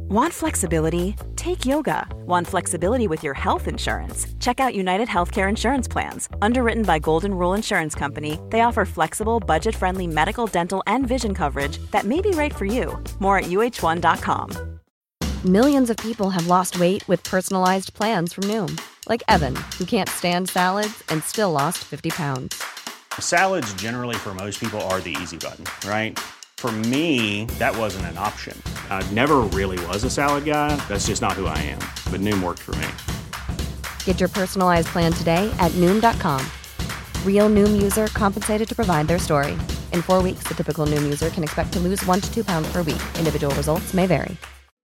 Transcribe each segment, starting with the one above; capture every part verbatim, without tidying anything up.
Want flexibility? Take yoga. Want flexibility with your health insurance? Check out United Healthcare Insurance Plans. Underwritten by Golden Rule Insurance Company, they offer flexible, budget-friendly medical, dental, and vision coverage that may be right for you. More at U H one dot com. Millions of people have lost weight with personalized plans from Noom. Like Evan, who can't stand salads and still lost fifty pounds. Salads generally for most people are the easy button, right? For me, that wasn't an option. I never really was a salad guy. That's just not who I am. But Noom worked for me. Get your personalized plan today at Noom dot com. Real Noom user compensated to provide their story. In four weeks, the typical Noom user can expect to lose one to two pounds per week. Individual results may vary.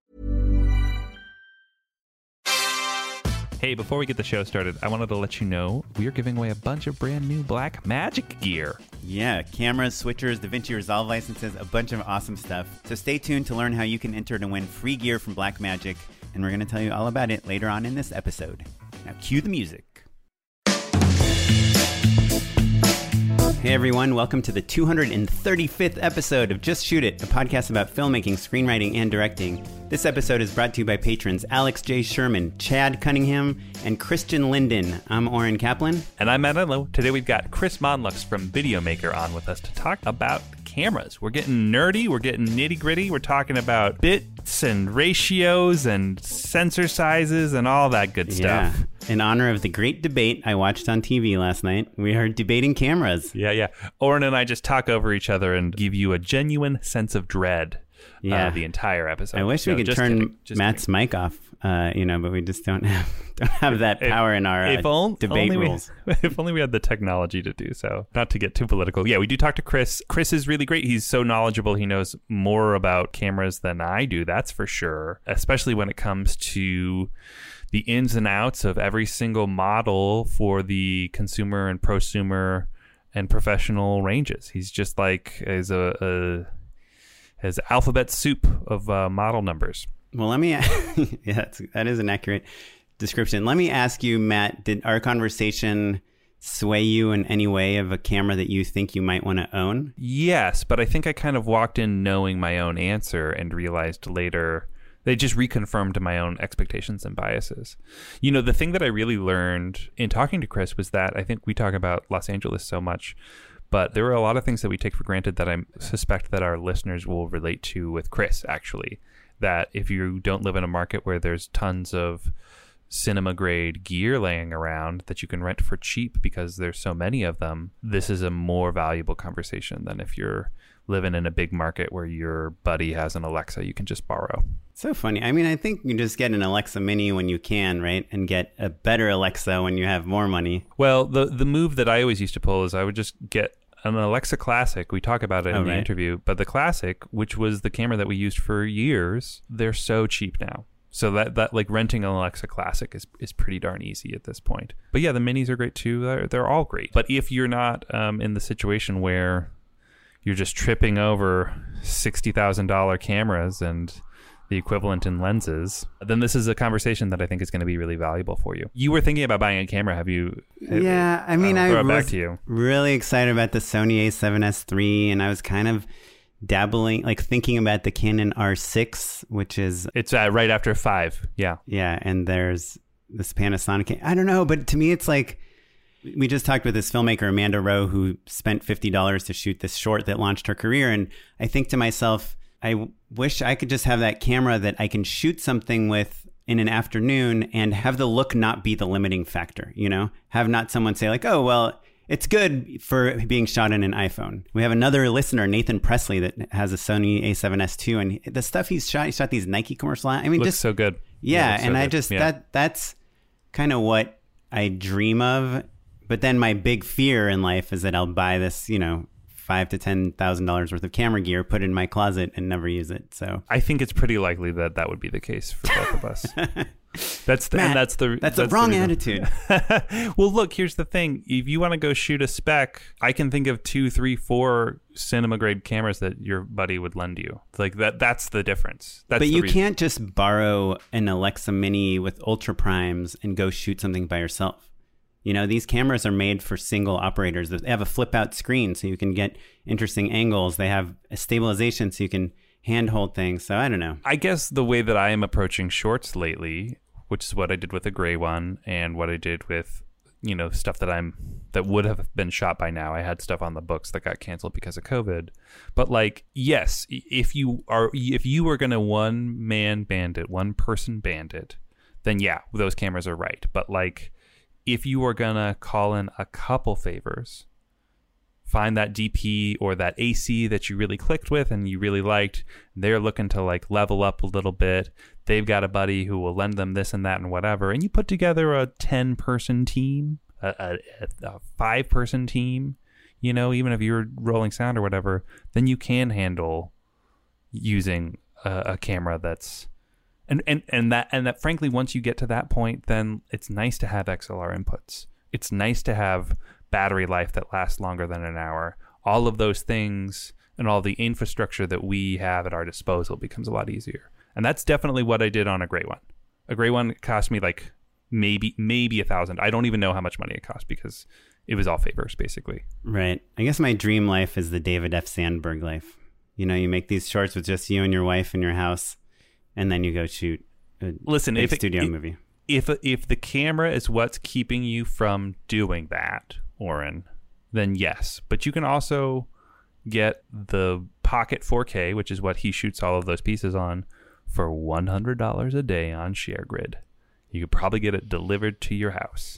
Hey, before we get the show started, I wanted to let you know we are giving away a bunch of brand new Blackmagic gear. Yeah, cameras, switchers, DaVinci Resolve licenses, a bunch of awesome stuff. So stay tuned to learn how you can enter to win free gear from Blackmagic, and we're going to tell you all about it later on in this episode. Now cue the music. Hey everyone, welcome to the two hundred thirty-fifth episode of Just Shoot It, a podcast about filmmaking, screenwriting, and directing. This episode is brought to you by patrons Alex J. Sherman, Chad Cunningham, and Christian Linden. I'm Oren Kaplan. And I'm Matt Enlow. Today we've got Chris Monlux from Videomaker on with us to talk about cameras. We're getting nerdy, we're getting nitty-gritty, we're talking about bits and ratios and sensor sizes and all that good stuff. Yeah. In honor of the great debate I watched on T V last night, we are debating cameras. Yeah, yeah. Oren and I just talk over each other and give you a genuine sense of dread. Yeah, uh, the entire episode. I wish no, we could turn Matt's kidding. mic off, uh, you know, but we just don't have don't have that power if, in our uh, on, debate rules. We, if only we had the technology to do so. Not to get too political. Yeah, we do talk to Chris. Chris is really great. He's so knowledgeable. He knows more about cameras than I do. That's for sure. Especially when it comes to the ins and outs of every single model for the consumer and prosumer and professional ranges. He's just like is a. a his alphabet soup of uh, model numbers. Well, let me, yeah, that's, that is an accurate description. Let me ask you, Matt, did our conversation sway you in any way of a camera that you think you might want to own? Yes, but I think I kind of walked in knowing my own answer and realized later they just reconfirmed my own expectations and biases. You know, the thing that I really learned in talking to Chris was that I think we talk about Los Angeles so much, but there are a lot of things that we take for granted that I suspect that our listeners will relate to with Chris, actually. That if you don't live in a market where there's tons of cinema-grade gear laying around that you can rent for cheap because there's so many of them, this is a more valuable conversation than if you're living in a big market where your buddy has an Alexa you can just borrow. So funny. I mean, I think you just get an Alexa Mini when you can, right? And get a better Alexa when you have more money. Well, the the move that I always used to pull is I would just get an Alexa Classic. We talk about it in oh, the right. interview, but the Classic, which was the camera that we used for years, they're so cheap now. So that, that like renting an Alexa Classic is, is pretty darn easy at this point. But yeah, the Minis are great too. They're, they're all great. But if you're not um, in the situation where you're just tripping over sixty thousand dollars cameras and the equivalent in lenses, then this is a conversation that I think is going to be really valuable for you. You were thinking about buying a camera. Have you? Yeah, I mean, I'll throw I it back was to you. really excited about the Sony A seven S three, and I was kind of dabbling, like thinking about the Canon R six, which is... It's uh, right after five, yeah. Yeah, and there's this Panasonic. I don't know, but to me, it's like... We just talked with this filmmaker, Amanda Rowe, who spent fifty dollars to shoot this short that launched her career. And I think to myself, I wish I could just have that camera that I can shoot something with in an afternoon and have the look not be the limiting factor, you know? Have not someone say like, oh, well, it's good for being shot in an iPhone. We have another listener, Nathan Presley, that has a Sony A seven S two. And the stuff he's shot, he shot these Nike commercials. I mean, looks just so good. Yeah, so and good. I just, yeah. that that's kind of what I dream of. But then my big fear in life is that I'll buy this, you know, five to ten thousand dollars worth of camera gear, put it in my closet, and never use it. So I think it's pretty likely that that would be the case for both of us. That's the, Matt, and that's the that's, that's a wrong the attitude. Well, look, here's the thing: if you want to go shoot a spec, I can think of two, three, four cinema grade cameras that your buddy would lend you. Like that. That's the difference. That's but the you reason. can't just borrow an Alexa Mini with ultra primes and go shoot something by yourself. You know, these cameras are made for single operators. They have a flip out screen so you can get interesting angles. They have a stabilization so you can handhold thing. So I don't know. I guess the way that I am approaching shorts lately, which is what I did with the gray one and what I did with, you know, stuff that I'm that would have been shot by now. I had stuff on the books that got canceled because of COVID. But like, yes, if you are if you were gonna one man bandit, one person bandit, then yeah, those cameras are right. But like, if you are gonna call in a couple favors, find that D P or that A C that you really clicked with and you really liked, they're looking to like level up a little bit. They've got a buddy who will lend them this and that and whatever. And you put together a ten person team, a, a, a five person team, you know, even if you're rolling sound or whatever, then you can handle using a, a camera that's, and, and, and that, and that frankly, once you get to that point, then it's nice to have X L R inputs. It's nice to have battery life that lasts longer than an hour. All of those things and all the infrastructure that we have at our disposal becomes a lot easier. And that's definitely what I did on a gray one. A gray one cost me like maybe maybe a thousand. I don't even know how much money it cost because it was all favors basically. Right. I guess my dream life is the David F. Sandberg life. You know, you make these shorts with just you and your wife in your house, and then you go shoot a Listen, big if studio it, movie. If if the camera is what's keeping you from doing that, Oren, then yes. But you can also get the Pocket four K, which is what he shoots all of those pieces on, for one hundred dollars a day on ShareGrid. You could probably get it delivered to your house.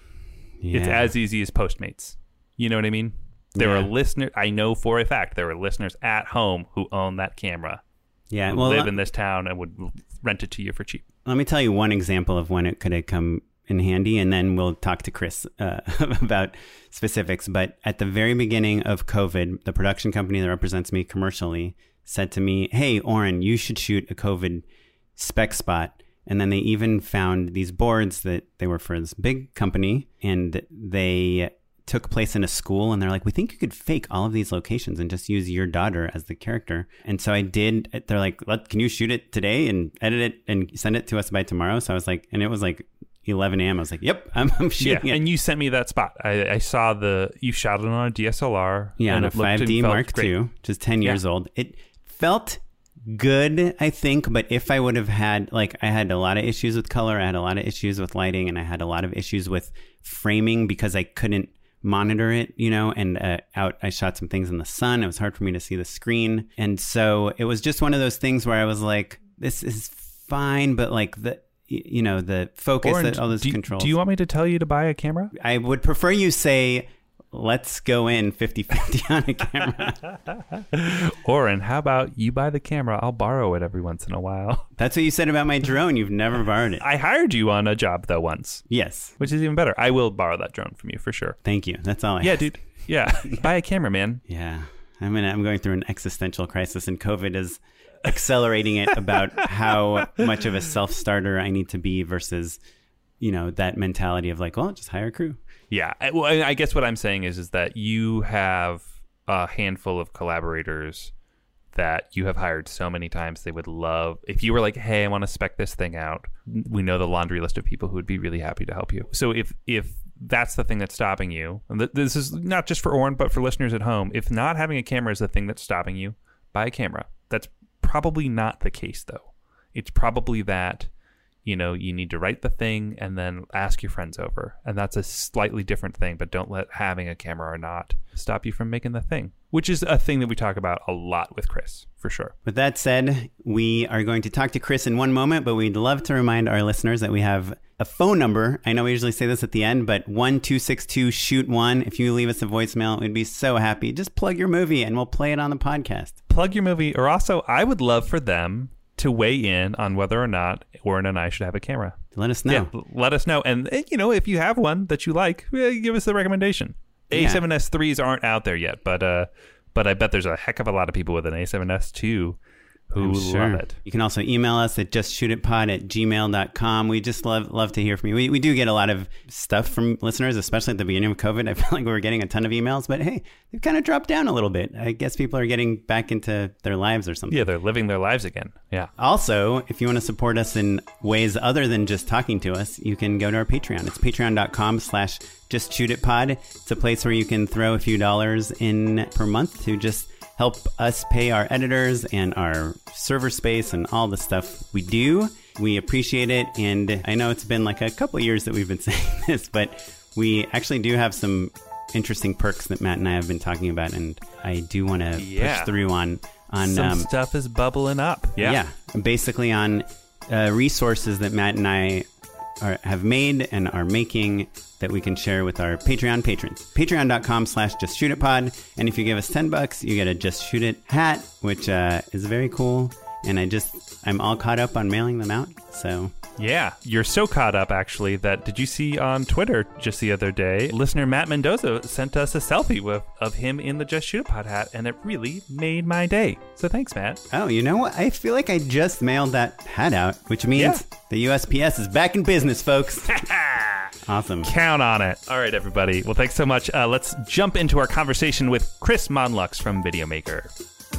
Yeah. It's as easy as Postmates. You know what I mean? There yeah. are listeners, I know for a fact, there are listeners at home who own that camera. Yeah, who well, live uh, in this town and would rent it to you for cheap. Let me tell you one example of when it could have come in handy, and then we'll talk to Chris uh, about specifics. But at the very beginning of COVID, the production company that represents me commercially said to me, hey, Oren, you should shoot a COVID spec spot. And then they even found these boards that they were for this big company, and they took place in a school, and they're like, we think you could fake all of these locations and just use your daughter as the character. And so I did. They're like, Let, can you shoot it today and edit it and send it to us by tomorrow? So I was like, and it was like eleven a.m. I was like, yep, I'm, I'm shooting yeah, it. And you sent me that spot. I, I saw the, you shot it on a D S L R. Yeah, on a five D Mark two, which is ten years yeah. old. It felt good, I think, but if I would have had, like, I had a lot of issues with color, I had a lot of issues with lighting, and I had a lot of issues with framing because I couldn't monitor it, you know, and uh, out I shot some things in the sun. It was hard for me to see the screen. And so it was just one of those things where I was like, this is fine, but like the, you know, the focus, Oren, that all those do, controls. Do you want me to tell you to buy a camera? I would prefer you say, let's go in fifty-fifty on a camera. Oren, how about you buy the camera? I'll borrow it every once in a while. That's what you said about my drone. You've never borrowed it. I hired you on a job, though, once. Yes. Which is even better. I will borrow that drone from you for sure. Thank you. That's all I Yeah, ask. dude. Yeah. Buy a camera, man. Yeah. I mean, I'm going through an existential crisis, and COVID is accelerating it about how much of a self-starter I need to be versus, you know, that mentality of like, well, just hire a crew. Yeah. I, well, I guess what I'm saying is, is that you have a handful of collaborators that you have hired so many times they would love. If you were like, hey, I want to spec this thing out, we know the laundry list of people who would be really happy to help you. So if if that's the thing that's stopping you, and th- this is not just for Oren, but for listeners at home, if not having a camera is the thing that's stopping you, buy a camera. That's probably not the case, though. It's probably that, you know, you need to write the thing and then ask your friends over. And that's a slightly different thing, but don't let having a camera or not stop you from making the thing, which is a thing that we talk about a lot with Chris, for sure. With that said, we are going to talk to Chris in one moment, but we'd love to remind our listeners that we have a phone number. I know we usually say this at the end, but one two six two shoot one. If you leave us a voicemail, we'd be so happy. Just plug your movie and we'll play it on the podcast. Plug your movie. Or also, I would love for them to weigh in on whether or not Oren and I should have a camera. Let us know. Yeah, let us know. And, you know, if you have one that you like, give us the recommendation. A seven S threes aren't out there yet, but uh, but I bet there's a heck of a lot of people with an A seven S two who sure. love it. You can also email us at justshootitpod at gmail dot com. We just love love to hear from you. We, we do get a lot of stuff from listeners, especially at the beginning of COVID. I feel like we were getting a ton of emails, but hey, they've kind of dropped down a little bit. I guess people are getting back into their lives or something. Yeah, they're living their lives again. Yeah. Also, if you want to support us in ways other than just talking to us, you can go to our Patreon. It's patreon dot com slash just shoot it pod. It's a place where you can throw a few dollars in per month to just help us pay our editors and our server space and all the stuff we do. We appreciate it. And I know it's been like a couple of years that we've been saying this, but we actually do have some interesting perks that Matt and I have been talking about. And I do want to Yeah. push through on, on Some um, stuff is bubbling up. Yeah. yeah, basically on uh, resources that Matt and I are, have made and are making that we can share with our Patreon patrons. Patreon.com slash Just Shoot It Pod. And if you give us ten bucks, you get a Just Shoot It hat, which uh, is very cool. And I just, I'm all caught up on mailing them out. So Yeah, you're so caught up, actually, that did you see on Twitter just the other day, listener Matt Mendoza sent us a selfie with, of him in the Just Shoot It Pod hat, and it really made my day. So thanks, Matt. Oh, you know what? I feel like I just mailed that hat out, which means Yeah. the U S P S is back in business, folks. Awesome. Count on it. All right, everybody. Well, thanks so much. Uh, let's jump into our conversation with Chris Monlux from Videomaker.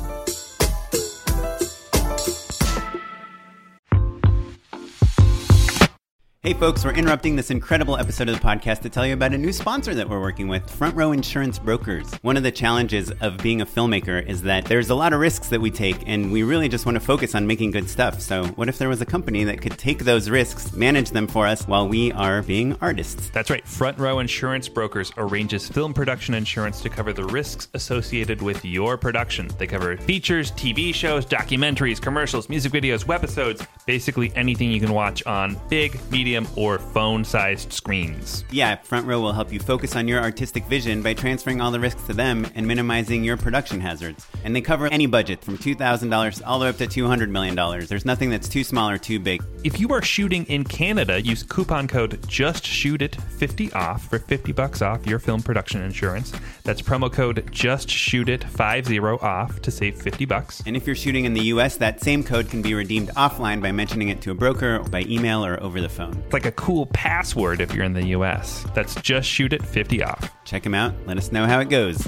Hey folks, we're interrupting this incredible episode of the podcast to tell you about a new sponsor that we're working with, Front Row Insurance Brokers. One of the challenges of being a filmmaker is that there's a lot of risks that we take, and we really just want to focus on making good stuff. So what if there was a company that could take those risks, manage them for us while we are being artists? That's right. Front Row Insurance Brokers arranges film production insurance to cover the risks associated with your production. They cover features, T V shows, documentaries, commercials, music videos, webisodes, basically anything you can watch on big, medium, or phone-sized screens. Yeah, Front Row will help you focus on your artistic vision by transferring all the risks to them and minimizing your production hazards. And they cover any budget from two thousand dollars all the way up to two hundred million dollars. There's nothing that's too small or too big. If you are shooting in Canada, use coupon code JustShootIt fifty off for fifty bucks off your film production insurance. That's promo code JustShootIt fifty off to save fifty bucks. And if you're shooting in the U S, that same code can be redeemed offline by mentioning it to a broker, by email, or over the phone. It's like a cool password if you're in the U S. That's JustShootIt fifty off. Check them out. Let us know how it goes.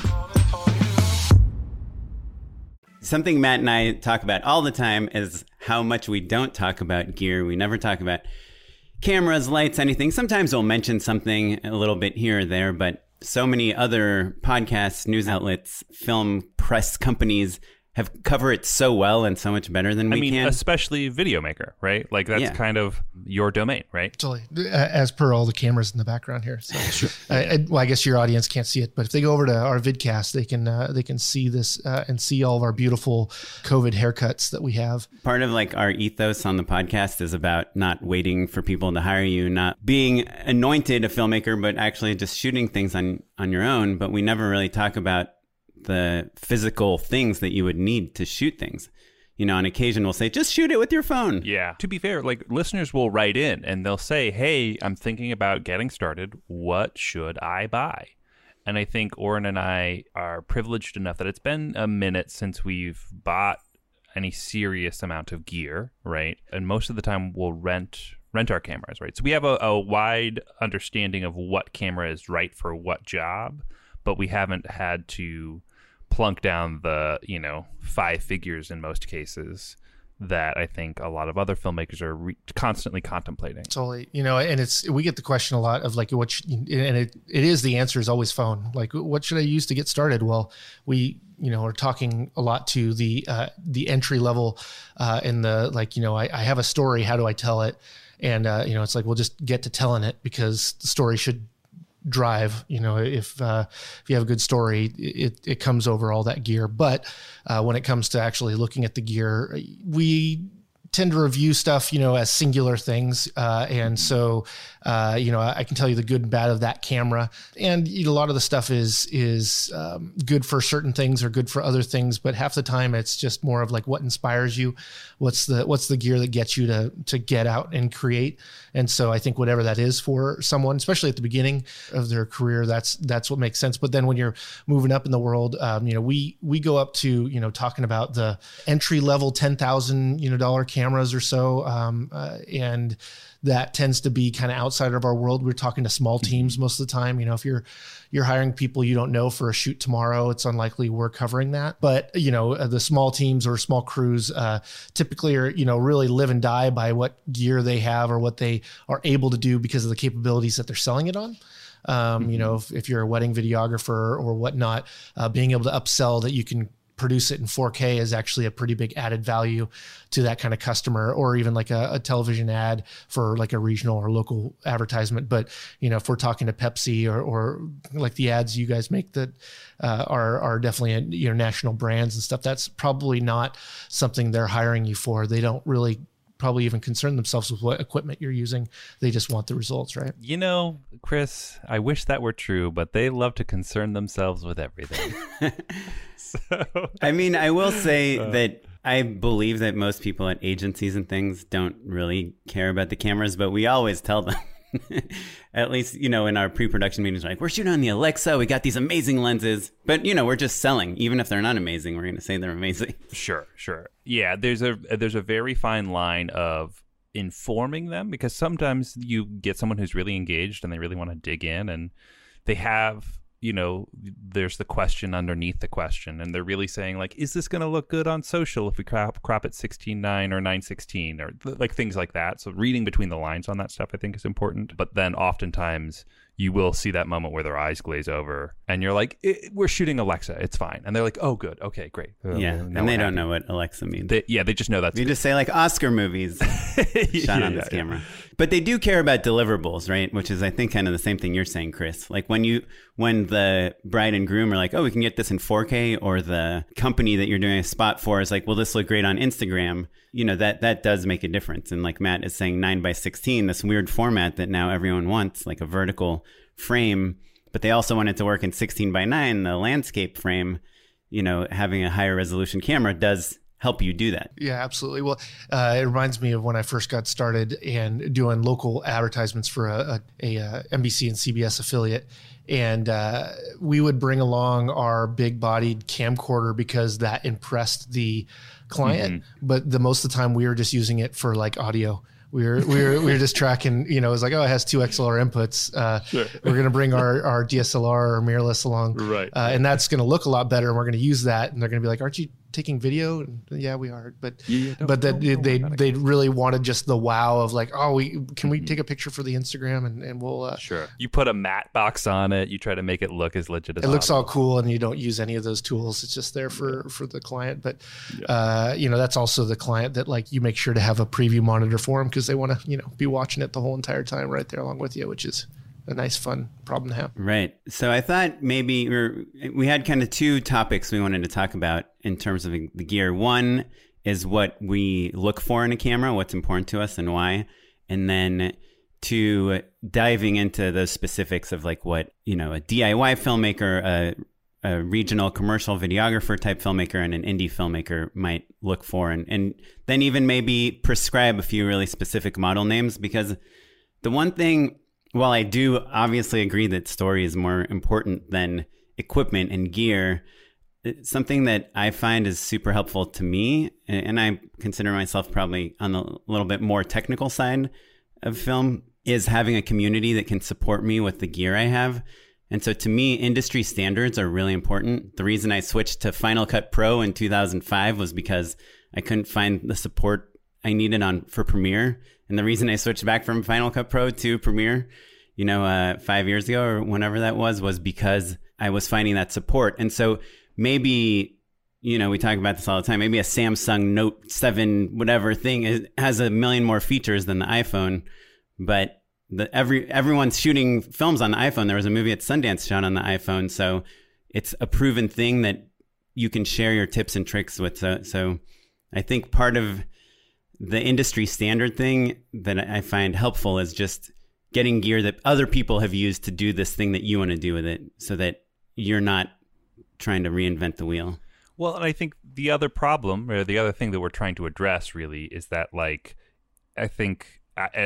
Something Matt and I talk about all the time is how much we don't talk about gear. We never talk about cameras, lights, anything. Sometimes we'll mention something a little bit here or there, but so many other podcasts, news outlets, film press companies have cover it so well and so much better than we I mean, can. especially Videomaker, right? Like that's Yeah. kind of your domain, right? Totally. As per all the cameras in the background here. So, I, I, well, I guess your audience can't see it, but if they go over to our vidcast, they can uh, they can see this uh, and see all of our beautiful COVID haircuts that we have. Part of like our ethos on the podcast is about not waiting for people to hire you, not being anointed a filmmaker, but actually just shooting things on, on your own. But we never really talk about the physical things that you would need to shoot things. You know, on occasion we'll say, just shoot it with your phone. Yeah. To be fair, like listeners will write in and they'll say, hey, I'm thinking about getting started. What should I buy? And I think Oren and I are privileged enough that it's been a minute since we've bought any serious amount of gear, right? And most of the time we'll rent rent our cameras, right? So we have a, a wide understanding of what camera is right for what job, but we haven't had to plunk down the, you know, five figures in most cases that I think a lot of other filmmakers are re- constantly contemplating. Totally. You know, and it's, we get the question a lot of like, what, sh- and it, it is, the answer is always phone. Like, what should I use to get started? Well, we, you know, are talking a lot to the, uh, the entry level, uh, and the, like, you know, I, I have a story. How do I tell it? And, uh, you know, it's like, well, just get to telling it, because the story should drive. You know, if uh, if you have a good story, it it comes over all that gear. But uh, when it comes to actually looking at the gear, we tend to review stuff, you know, as singular things. Uh, and so, uh, you know, I, I can tell you the good and bad of that camera. And you know, a lot of the stuff is, is um, good for certain things or good for other things. But half the time it's just more of like what inspires you. What's the, what's the gear that gets you to, to get out and create. And so I think whatever that is for someone, especially at the beginning of their career, that's, that's what makes sense. But then when you're moving up in the world, um, you know, we, we go up to, you know, talking about the entry level ten thousand, you know, dollar cameras or so. Um, uh, and that tends to be kind of outside of our world. We're talking to small teams most of the time. You know, if you're, you're hiring people you don't know for a shoot tomorrow, it's unlikely we're covering that. But, you know, the small teams or small crews uh, typically are, you know, really live and die by what gear they have or what they are able to do because of the capabilities that they're selling it on. Um, mm-hmm. You know, if, if you're a wedding videographer or whatnot, uh, being able to upsell that you can produce it in four K is actually a pretty big added value to that kind of customer, or even like a, a television ad for like a regional or local advertisement. But, you know, if we're talking to Pepsi or, or like the ads you guys make that uh, are, are definitely, you know, national brands and stuff, that's probably not something they're hiring you for. They don't really probably even concern themselves with what equipment you're using. They just want the results, right? You know, Chris, I wish that were true, but they love to concern themselves with everything. So, I mean, I will say uh, that I believe that most people at agencies and things don't really care about the cameras, but we always tell them. At least, you know, in our pre-production meetings, like, we're shooting on the Alexa, we got these amazing lenses, but, you know, we're just selling. Even if they're not amazing, we're going to say they're amazing. Sure, sure. Yeah, there's a there's a very fine line of informing them, because sometimes you get someone who's really engaged and they really want to dig in, and they have, you know, there's the question underneath the question, and they're really saying, like, is this going to look good on social if we crop, crop at sixteen nine or nine sixteen, or th- like things like that. So reading between the lines on that stuff, I think, is important. But then oftentimes you will see that moment where their eyes glaze over and you're like, we're shooting Alexa, it's fine. And they're like, oh, good. Okay, great. Uh, yeah. And they don't happy. know what Alexa means. They, yeah, they just know that's You good. just say, like, Oscar movies shot yeah, on this yeah, camera. Yeah. But they do care about deliverables, right? Which is, I think, kind of the same thing you're saying, Chris. Like when you, when the bride and groom are like, oh, we can get this in four K, or the company that you're doing a spot for is like, will this look great on Instagram? You know, that, that does make a difference. And like Matt is saying, nine by sixteen, this weird format that now everyone wants, like a vertical frame, but they also want it to work in sixteen by nine, the landscape frame. You know, having a higher resolution camera does help you do that. Yeah, absolutely. Well, uh, it reminds me of when I first got started and doing local advertisements for a, a, a N B C and C B S affiliate. And uh, we would bring along our big bodied camcorder because that impressed the client. Mm-hmm. But the most of the time we were just using it for like audio. We were, we were, we were just tracking, you know, it was like, oh, it has two X L R inputs. Uh, sure. We're going to bring our, our D S L R or mirrorless along. Right. Uh, and that's going to look a lot better. And we're going to use that. And they're going to be like, aren't you taking video? And yeah, we are. But, yeah, yeah, but that they, they, they really wanted just the wow of like, oh, we, can mm-hmm. we take a picture for the Instagram and, and we'll, uh, sure. You put a matte box on it. You try to make it look as legit as it possible. looks all cool, and you don't use any of those tools. It's just there for, yeah. for the client. But, yeah. uh, you know, that's also the client that like you make sure to have a preview monitor for them because they want to, you know, be watching it the whole entire time right there along with you, which is a nice, fun problem to have. Right. So I thought maybe we're, we had kind of two topics we wanted to talk about in terms of the gear. One is what we look for in a camera, what's important to us and why. And then two, diving into the specifics of like what, you know, a D I Y filmmaker, a, a regional commercial videographer type filmmaker, and an indie filmmaker might look for. And, and then even maybe prescribe a few really specific model names, because the one thing, while I do obviously agree that story is more important than equipment and gear, something that I find is super helpful to me, and I consider myself probably on the little bit more technical side of film, is having a community that can support me with the gear I have. And so to me, industry standards are really important. The reason I switched to Final Cut Pro in two thousand five was because I couldn't find the support I needed on for Premiere. And the reason I switched back from Final Cut Pro to Premiere, you know, uh, five years ago or whenever that was, was because I was finding that support. And so maybe, you know, we talk about this all the time, maybe a Samsung Note seven, whatever thing is, has a million more features than the iPhone, but the, every everyone's shooting films on the iPhone. There was a movie at Sundance shot on the iPhone. So it's a proven thing that you can share your tips and tricks with. So, so I think part of the industry standard thing that I find helpful is just getting gear that other people have used to do this thing that you want to do with it, so that you're not trying to reinvent the wheel. Well, and I think the other problem, or the other thing that we're trying to address really, is that, like, I think I,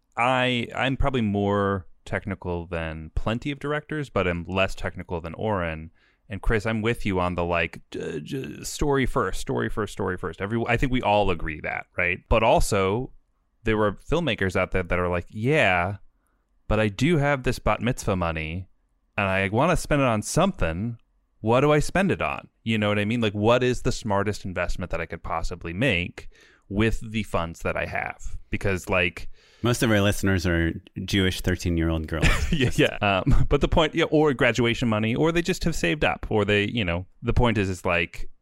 I I'm probably more technical than plenty of directors, but I'm less technical than Oren. And Chris, I'm with you on the like j- j- story first, story first, story first. Every I think we all agree that, right? But also, there were filmmakers out there that are like, yeah, but I do have this bat mitzvah money, and I want to spend it on something. What do I spend it on? You know what I mean? Like, what is the smartest investment that I could possibly make with the funds that I have? Because, like, most of our listeners are Jewish thirteen-year-old girls. yeah, yeah. Um, but the point, yeah, or graduation money, or they just have saved up, or they, you know, the point is, is like,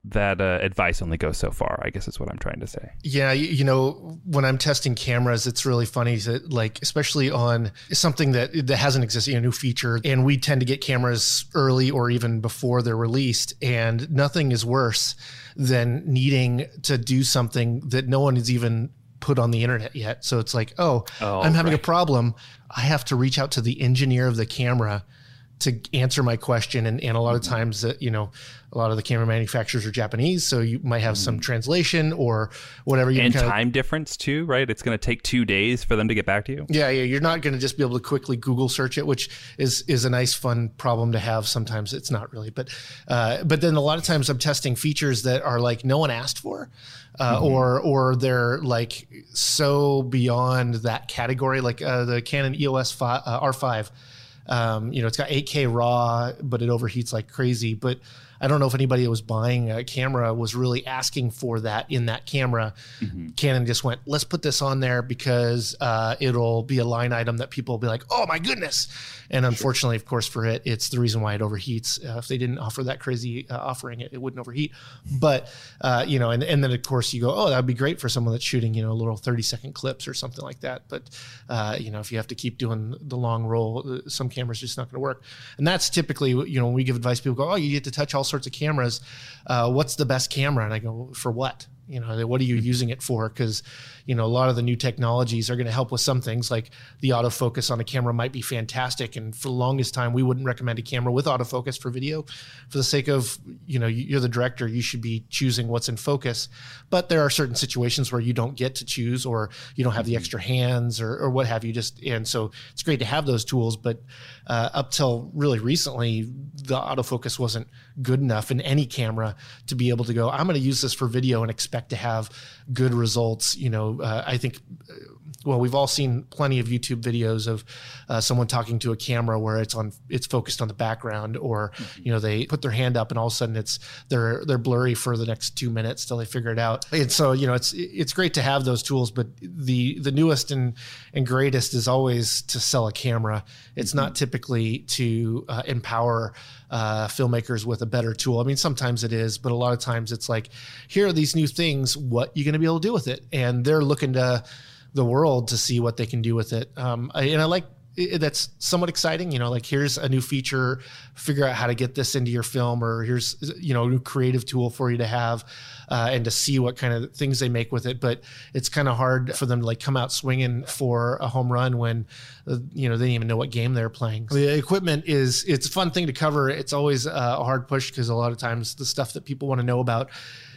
that uh, advice only goes so far, I guess is what I'm trying to say. Yeah, you, you know, when I'm testing cameras, it's really funny that, like, especially on something that that hasn't existed, a new feature, and we tend to get cameras early or even before they're released, and nothing is worse than needing to do something that no one has even put on the internet yet. So it's like, oh, oh I'm having right. a problem. I have to reach out to the engineer of the camera to answer my question. And, and a lot of times that, you know, a lot of the camera manufacturers are Japanese, so you might have some translation or whatever. You and kind time of, difference too, right? It's going to take two days for them to get back to you. Yeah, yeah. You're not going to just be able to quickly Google search it, which is is a nice, fun problem to have. Sometimes it's not really, but uh, but then a lot of times I'm testing features that are like no one asked for, uh, mm-hmm. or or they're like so beyond that category, like uh, the Canon E O S five, uh, R five. Um, you know, it's got eight K RAW, but it overheats like crazy. But I don't know if anybody that was buying a camera was really asking for that in that camera. Mm-hmm. Canon just went, let's put this on there because uh, it'll be a line item that people will be like, oh my goodness. And unfortunately, of course, for it, it's the reason why it overheats. Uh, if they didn't offer that crazy uh, offering, it, it wouldn't overheat. But, uh, you know, and, and then of course you go, oh, that'd be great for someone that's shooting, you know, little thirty second clips or something like that. But, uh, you know, if you have to keep doing the long roll, some cameras just not going to work. And that's typically, you know, when we give advice, people go, oh, you get to touch all sorts of cameras. Uh, what's the best camera? And I go, for what? You know, what are you using it for? Because, you know, a lot of the new technologies are going to help with some things, like the autofocus on a camera might be fantastic. And for the longest time, we wouldn't recommend a camera with autofocus for video for the sake of, you know, you're the director, you should be choosing what's in focus. But there are certain situations where you don't get to choose, or you don't have the extra hands or, or what have you. Just and so it's great to have those tools. But uh, up till really recently, the autofocus wasn't good enough in any camera to be able to go, I'm going to use this for video and expect to have good results. You know, uh, I think, well, we've all seen plenty of YouTube videos of uh, someone talking to a camera where it's on, it's focused on the background, or, mm-hmm. you know, they put their hand up and all of a sudden it's, they're, they're blurry for the next two minutes till they figure it out. And so, you know, it's, it's great to have those tools, but the, the newest and, and greatest is always to sell a camera. It's mm-hmm. not typically to uh, empower uh, filmmakers with a better tool. I mean, sometimes it is, but a lot of times it's like, here are these new things, what are you going to be able to do with it? And they're looking to the world to see what they can do with it. Um, I, and I like, it, that's somewhat exciting, you know, like here's a new feature, figure out how to get this into your film, or here's, you know, a new creative tool for you to have uh, and to see what kind of things they make with it. But it's kind of hard for them to like come out swinging for a home run when, uh, you know, they didn't even know what game they're playing. The equipment is, it's a fun thing to cover. It's always uh, a hard push because a lot of times the stuff that people want to know about,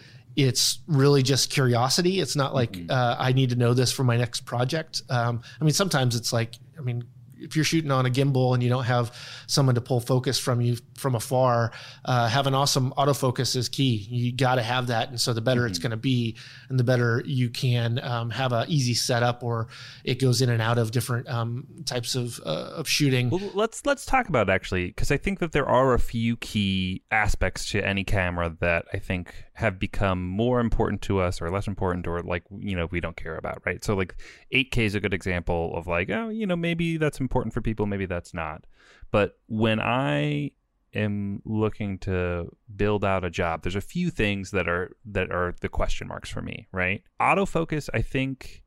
it's really just curiosity. It's not like mm-hmm. uh, I need to know this for my next project. Um, I mean, sometimes it's like, I mean, if you're shooting on a gimbal and you don't have someone to pull focus from you from afar, uh, having awesome autofocus is key. You got to have that. And so the better mm-hmm. it's going to be, and the better you can um, have a easy setup, or it goes in and out of different um, types of uh, of shooting. Well, let's let's talk about it, actually, because I think that there are a few key aspects to any camera that I think have become more important to us or less important, or like, you know, we don't care about, right? So like eight K is a good example of like, oh, you know, maybe that's important for people, maybe that's not. But when I am looking to build out a job, there's a few things that are that are the question marks for me, right? Autofocus, I think,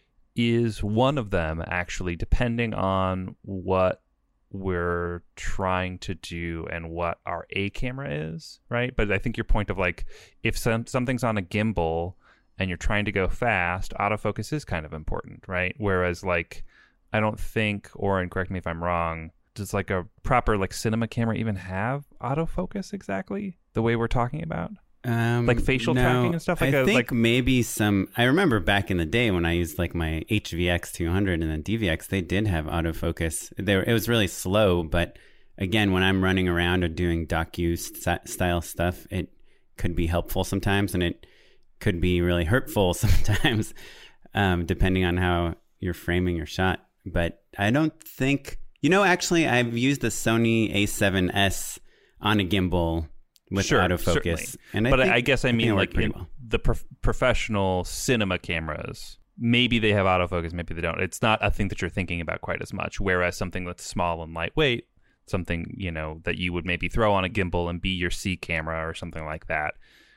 is one of them, actually, depending on what we're trying to do and what our A camera is, right? But I think your point of like, if some, something's on a gimbal and you're trying to go fast, autofocus is kind of important, right? Whereas like, I don't think, Oren, correct me if I'm wrong, does like a proper like cinema camera even have autofocus exactly the way we're talking about? Um, like facial no, tracking and stuff? Like I a, think like... maybe some, I remember back in the day when I used like my H V X two hundred and then D V X, they did have autofocus. They were, it was really slow, but again, when I'm running around or doing docu st- style stuff, it could be helpful sometimes, and it could be really hurtful sometimes, um, depending on how you're framing your shot. But I don't think, you know, actually, I've used the Sony A seven S on a gimbal with sure, autofocus. And I but think, I guess I mean, I like in well. the pro- professional cinema cameras, maybe they have autofocus, maybe they don't. It's not a thing that you're thinking about quite as much. Whereas something that's small and lightweight, something, you know, that you would maybe throw on a gimbal and be your C camera or something like that,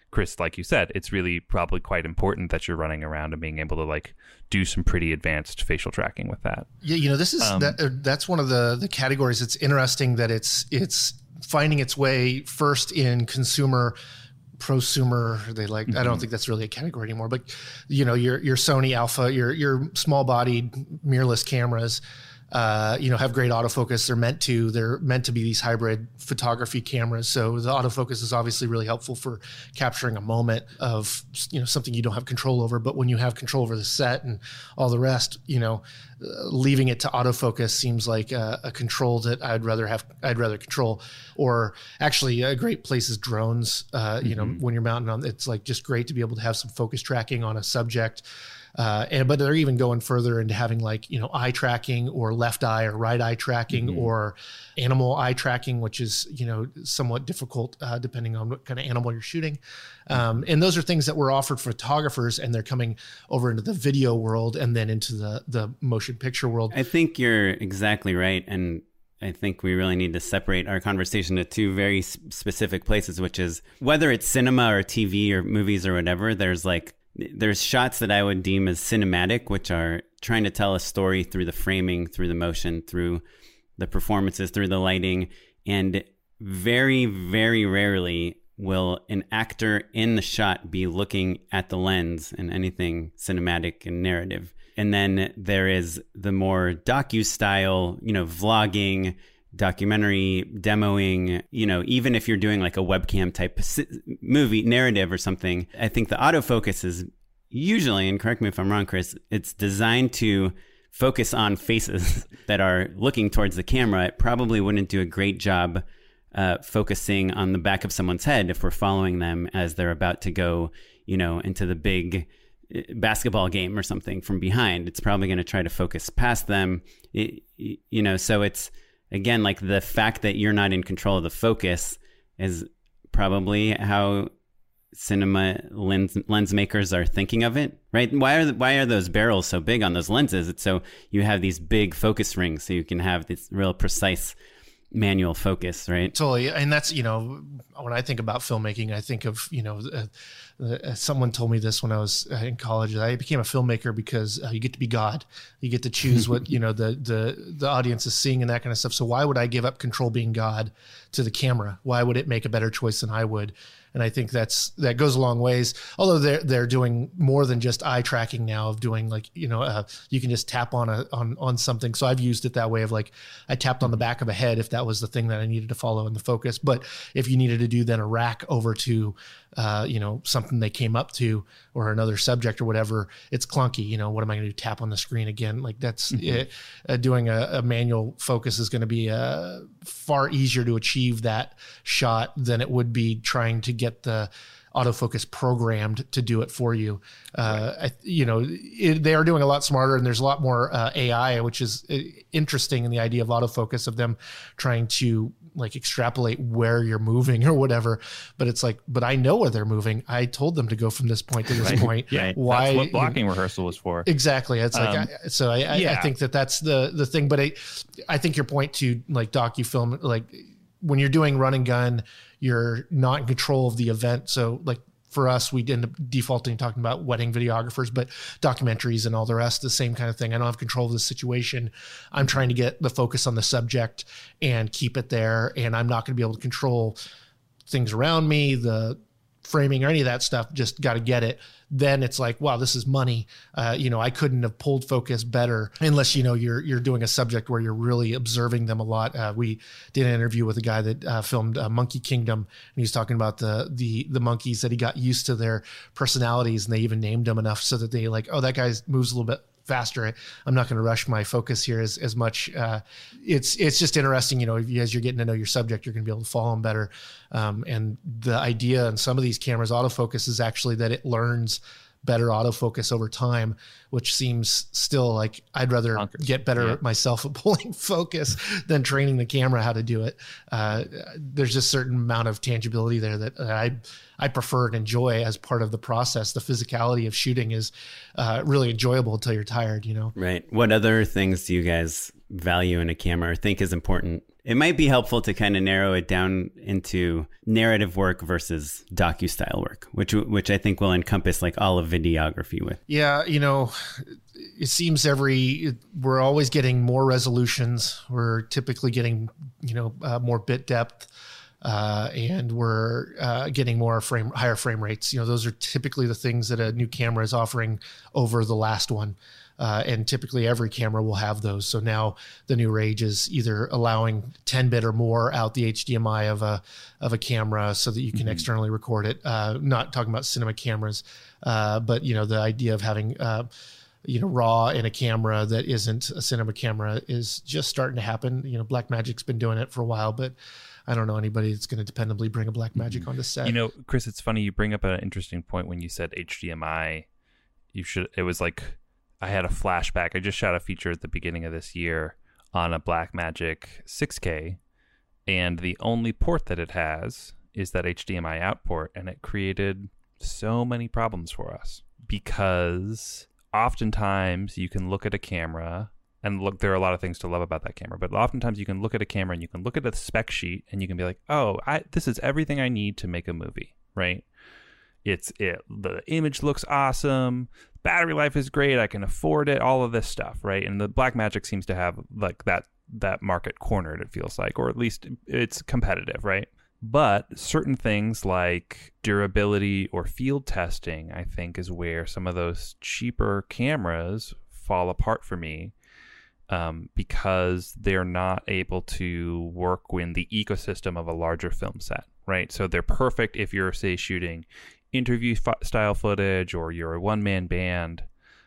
Chris, like you said, it's really probably quite important that you're running around and being able to like do some pretty advanced facial tracking with that. Yeah, you know, this is um, that, uh, that's one of the the categories. It's interesting that it's it's finding its way first in consumer, prosumer. They like mm-hmm. I don't think that's really a category anymore. But you know, your your Sony Alpha, your your small bodied mirrorless cameras. Uh, you know, have great autofocus. They're meant to. They're meant to be these hybrid photography cameras. So the autofocus is obviously really helpful for capturing a moment of, you know, something you don't have control over. But when you have control over the set and all the rest, you know, uh, leaving it to autofocus seems like a, a control that I'd rather have. I'd rather control. Or actually, a great place is drones. Uh, mm-hmm. You know, when you're mounting on, it's like just great to be able to have some focus tracking on a subject. Uh, and but they're even going further into having like, you know, eye tracking or left eye or right eye tracking mm-hmm. or animal eye tracking, which is, you know, somewhat difficult uh, depending on what kind of animal you're shooting. Um, and those are things that were offered for photographers, and they're coming over into the video world and then into the the motion picture world. I think you're exactly right. And I think we really need to separate our conversation to two very specific places, which is whether it's cinema or T V or movies or whatever, there's like There's shots that I would deem as cinematic, which are trying to tell a story through the framing, through the motion, through the performances, through the lighting. And very, very rarely will an actor in the shot be looking at the lens in anything cinematic and narrative. And then there is the more docu-style, you know, vlogging, documentary, demoing, you know, even if you're doing like a webcam type movie narrative or something, I think the autofocus is usually, and correct me if I'm wrong, Chris, it's designed to focus on faces that are looking towards the camera. It probably wouldn't do a great job uh, focusing on the back of someone's head if we're following them as they're about to go, you know, into the big basketball game or something from behind. It's probably going to try to focus past them, it, you know, so it's, again, like the fact that you're not in control of the focus is probably how cinema lens lens makers are thinking of it, right? Why are the, why are those barrels so big on those lenses? It's so you have these big focus rings, so you can have this real precise manual focus, right? Totally. And that's, you know, when I think about filmmaking, I think of, you know, uh, uh, someone told me this when I was in college. I became a filmmaker because uh, you get to be God. You get to choose what, you know, the, the, the audience is seeing and that kind of stuff. So why would I give up control being God to the camera? Why would it make a better choice than I would? And I think that's that goes a long ways. Although they're they're doing more than just eye tracking now, of doing like, you know, uh, you can just tap on a on on something. So I've used it that way of like I tapped on the back of a head if that was the thing that I needed to follow in the focus. But if you needed to do then a rack over to uh, you know, something they came up to or another subject or whatever, it's clunky. You know, what am I going to do? Tap on the screen again? Like that's mm-hmm. it, uh, doing a, a manual focus is going to be uh, far easier to achieve that shot than it would be trying to get the autofocus programmed to do it for you. Uh, I, you know, it, they are doing a lot smarter, and there's a lot more uh, A I, which is interesting in the idea of autofocus, of them trying to like extrapolate where you're moving or whatever. But it's like, but I know where they're moving. I told them to go from this point to this right. point. Yeah, why? That's what blocking rehearsal is for. Exactly. It's like, um, I, so I, yeah. I, I think that that's the the thing. But I, I think your point to like docu-film, like when you're doing run and gun, you're not in control of the event. So like for us, we end up defaulting talking about wedding videographers, but documentaries and all the rest, the same kind of thing. I don't have control of the situation. I'm trying to get the focus on the subject and keep it there. And I'm not going to be able to control things around me, the framing or any of that stuff. Just got to get it. Then it's like, wow, this is money. Uh, you know, I couldn't have pulled focus better unless, you know, you're you're doing a subject where you're really observing them a lot. Uh, we did an interview with a guy that uh, filmed uh, Monkey Kingdom, and he's talking about the the the monkeys, that he got used to their personalities, and they even named them enough so that they like, oh, that guy moves a little bit faster. I'm not going to rush my focus here as, as much. Uh, it's it's just interesting, you know, as you're getting to know your subject, you're going to be able to follow them better. Um, and the idea in some of these cameras, autofocus, is actually that it learns better autofocus over time, which seems still like I'd rather Conquer. get better yeah. myself at pulling focus than training the camera how to do it. Uh, there's just a certain amount of tangibility there that I I prefer and enjoy as part of the process. The physicality of shooting is uh, really enjoyable until you're tired, you know? Right. What other things do you guys value in a camera or think is important It might be helpful to kind of narrow it down into narrative work versus docu-style work, which which I think will encompass like all of videography with. Yeah, you know, it seems every we're always getting more resolutions. We're typically getting, you know, uh, more bit depth. Uh, and we're uh, getting more frame, higher frame rates. You know, those are typically the things that a new camera is offering over the last one. Uh, and typically every camera will have those. So now the new rage is either allowing ten bit or more out the H D M I of a of a camera so that you can mm-hmm. externally record it. Uh, not talking about cinema cameras, uh, but you know the idea of having uh, you know raw in a camera that isn't a cinema camera is just starting to happen. You know, Blackmagic's been doing it for a while, but I don't know anybody that's going to dependably bring a Blackmagic onto set. You know, Chris, it's funny you bring up an interesting point when you said H D M I. You should. It was like. I had a flashback. I just shot a feature at the beginning of this year on a Blackmagic six K, and the only port that it has is that H D M I out port, and it created so many problems for us because oftentimes you can look at a camera, and look, there are a lot of things to love about that camera, but oftentimes you can look at a camera and you can look at a spec sheet and you can be like, oh, I, this is everything I need to make a movie, right? It's it. The image looks awesome. Battery life is great. I can afford it. All of this stuff, right? And the Blackmagic seems to have like that that market cornered. It feels like, or at least it's competitive, right? But certain things like durability or field testing, I think, is where some of those cheaper cameras fall apart for me, um, because they're not able to work in the ecosystem of a larger film set, right? So they're perfect if you're, say, shooting interview f- style footage or you're a one-man band,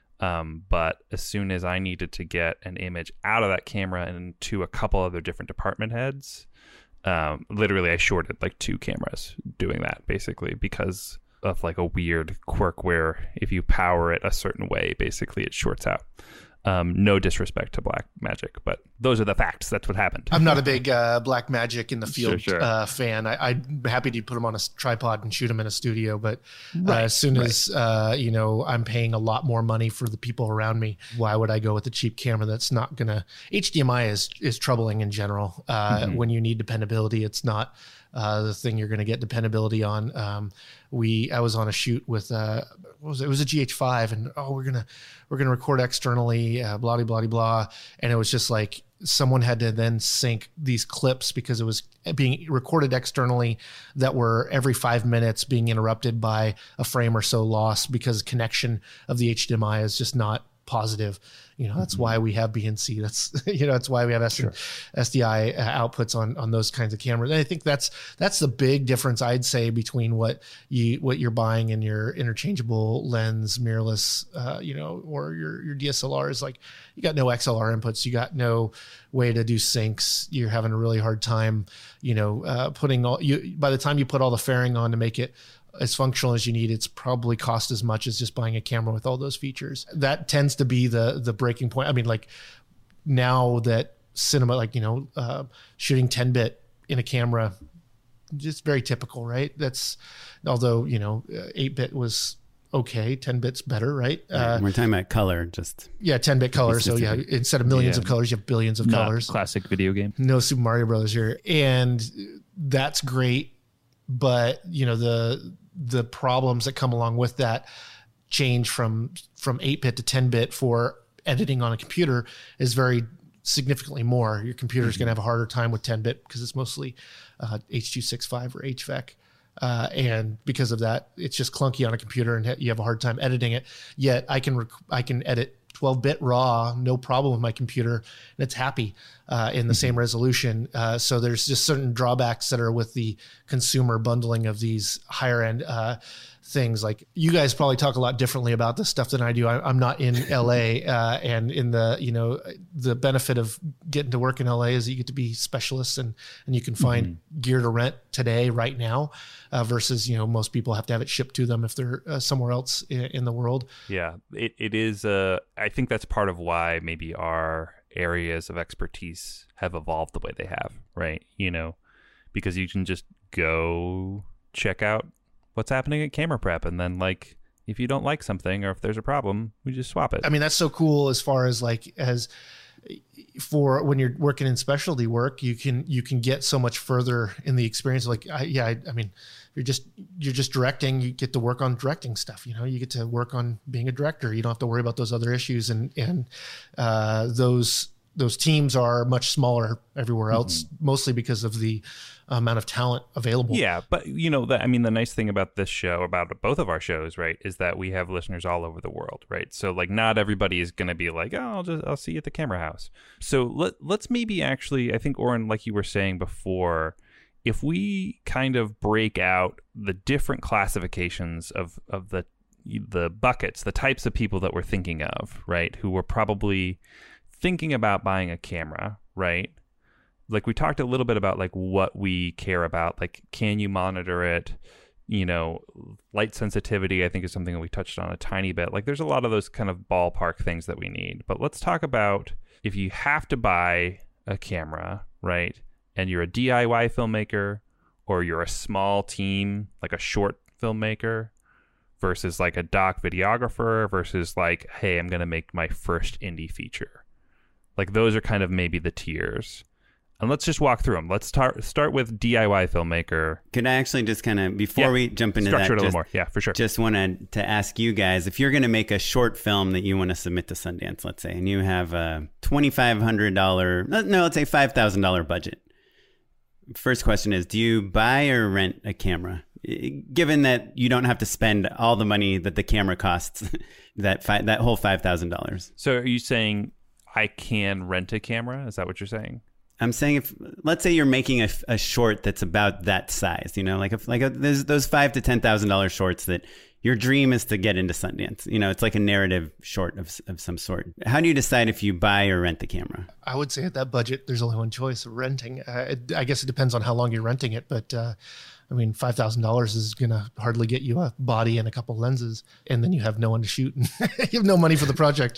um, but as soon as I needed to get an image out of that camera and to a couple other different department heads, um, literally I shorted like two cameras doing that basically because of like a weird quirk where if you power it a certain way, basically it shorts out. Um, no disrespect to Blackmagic, but those are the facts. That's what happened. I'm not a big uh, Blackmagic in the field sure, sure. Uh, fan. I, I'm happy to put them on a tripod and shoot them in a studio, but uh, right, as soon right. as uh, you know I'm paying a lot more money for the people around me, why would I go with a cheap camera that's not gonna? H D M I is is troubling in general. Uh, mm-hmm. When you need dependability, it's not uh, the thing you're going to get dependability on. Um, we I was on a shoot with uh, what was it? It was a G H five, and oh, we're gonna we're gonna record externally, uh, blah blah blah blah, and it was just like someone had to then sync these clips because it was being recorded externally that were every five minutes being interrupted by a frame or so loss because connection of the H D M I is just not positive. You know, that's mm-hmm. why we have B N C. That's, you know, that's why we have S- sure. S D I outputs on, on those kinds of cameras. And I think that's, that's the big difference I'd say between what you, what you're buying in your interchangeable lens, mirrorless, uh, you know, or your, your D S L R is like, you got no X L R inputs. You got no way to do syncs. You're having a really hard time, you know, uh, putting all you, by the time you put all the fairing on to make it as functional as you need, it's probably cost as much as just buying a camera with all those features. That tends to be the the breaking point. I mean, like now that cinema, like, you know, uh, shooting ten bit in a camera, just very typical, right? That's, although, you know, eight bit was okay, ten bit's better, right? Yeah, uh, we're talking about color, just yeah, ten bit color. So yeah, instead of millions yeah. of colors, you have billions of Not colors. Classic video game. No Super Mario Brothers here, and that's great. But you know the the problems that come along with that change from from eight bit to ten bit for editing on a computer is very significantly more. Your computer's mm-hmm. going to have a harder time with ten bit because it's mostly uh, H two sixty-five or H V A C. Uh, and because of that, it's just clunky on a computer and you have a hard time editing it. Yet I can rec- I can edit twelve bit raw, no problem with my computer, and it's happy uh, in the mm-hmm. same resolution. Uh, so there's just certain drawbacks that are with the consumer bundling of these higher end uh, things. Like you guys probably talk a lot differently about this stuff than I do. I, I'm not in L A, uh, and in the, you know, the benefit of getting to work in L A is that you get to be specialists and, and you can find mm-hmm. gear to rent today, right now, uh, versus, you know, most people have to have it shipped to them if they're uh, somewhere else in, in the world. Yeah, it, it is. Uh, I think that's part of why maybe our areas of expertise have evolved the way they have, right? You know, because you can just go check out what's happening at Camera Prep, and then like if you don't like something or if there's a problem, we just swap it. I mean, that's so cool as far as like as for when you're working in specialty work, you can you can get so much further in the experience. Like, I, yeah, I, I mean, you're just you're just directing. You get to work on directing stuff. You know, you get to work on being a director. You don't have to worry about those other issues, and and uh, those those teams are much smaller everywhere else, mm-hmm. mostly because of the amount of talent available. Yeah, but you know, the, I mean, the nice thing about this show, about both of our shows, right, is that we have listeners all over the world, right? So like, not everybody is going to be like, oh, I'll just I'll see you at the camera house. So let let's maybe actually, I think, Oren, like you were saying before, if we kind of break out the different classifications of of the the buckets, the types of people that we're thinking of, right, who were probably thinking about buying a camera, right? Like, we talked a little bit about like what we care about, like, can you monitor it? You know, light sensitivity, I think, is something that we touched on a tiny bit. Like, there's a lot of those kind of ballpark things that we need. But let's talk about if you have to buy a camera, right? And you're a D I Y filmmaker, or you're a small team, like a short filmmaker, versus like a doc videographer, versus like, hey, I'm going to make my first indie feature. Like, those are kind of maybe the tiers. And let's just walk through them. Let's start start with D I Y filmmaker. Could I actually just kind of, before yeah. we jump into Structure that, it a just, little more. Yeah, for sure. Just wanted to ask you guys, if you're going to make a short film that you want to submit to Sundance, let's say, and you have a twenty-five hundred dollars, no, let's say five thousand dollars budget. First question is, do you buy or rent a camera? Given that you don't have to spend all the money that the camera costs, that fi- that whole five thousand dollars. So are you saying I can rent a camera? Is that what you're saying? I'm saying, if let's say you're making a, a short that's about that size, you know, like if, like a, there's those five to ten thousand dollars shorts that your dream is to get into Sundance. You know, it's like a narrative short of of some sort. How do you decide if you buy or rent the camera? I would say at that budget, there's only one choice: renting. Uh, it, I guess it depends on how long you're renting it, but uh, I mean, five thousand dollars is gonna hardly get you a body and a couple lenses, and then you have no one to shoot, and you have no money for the project.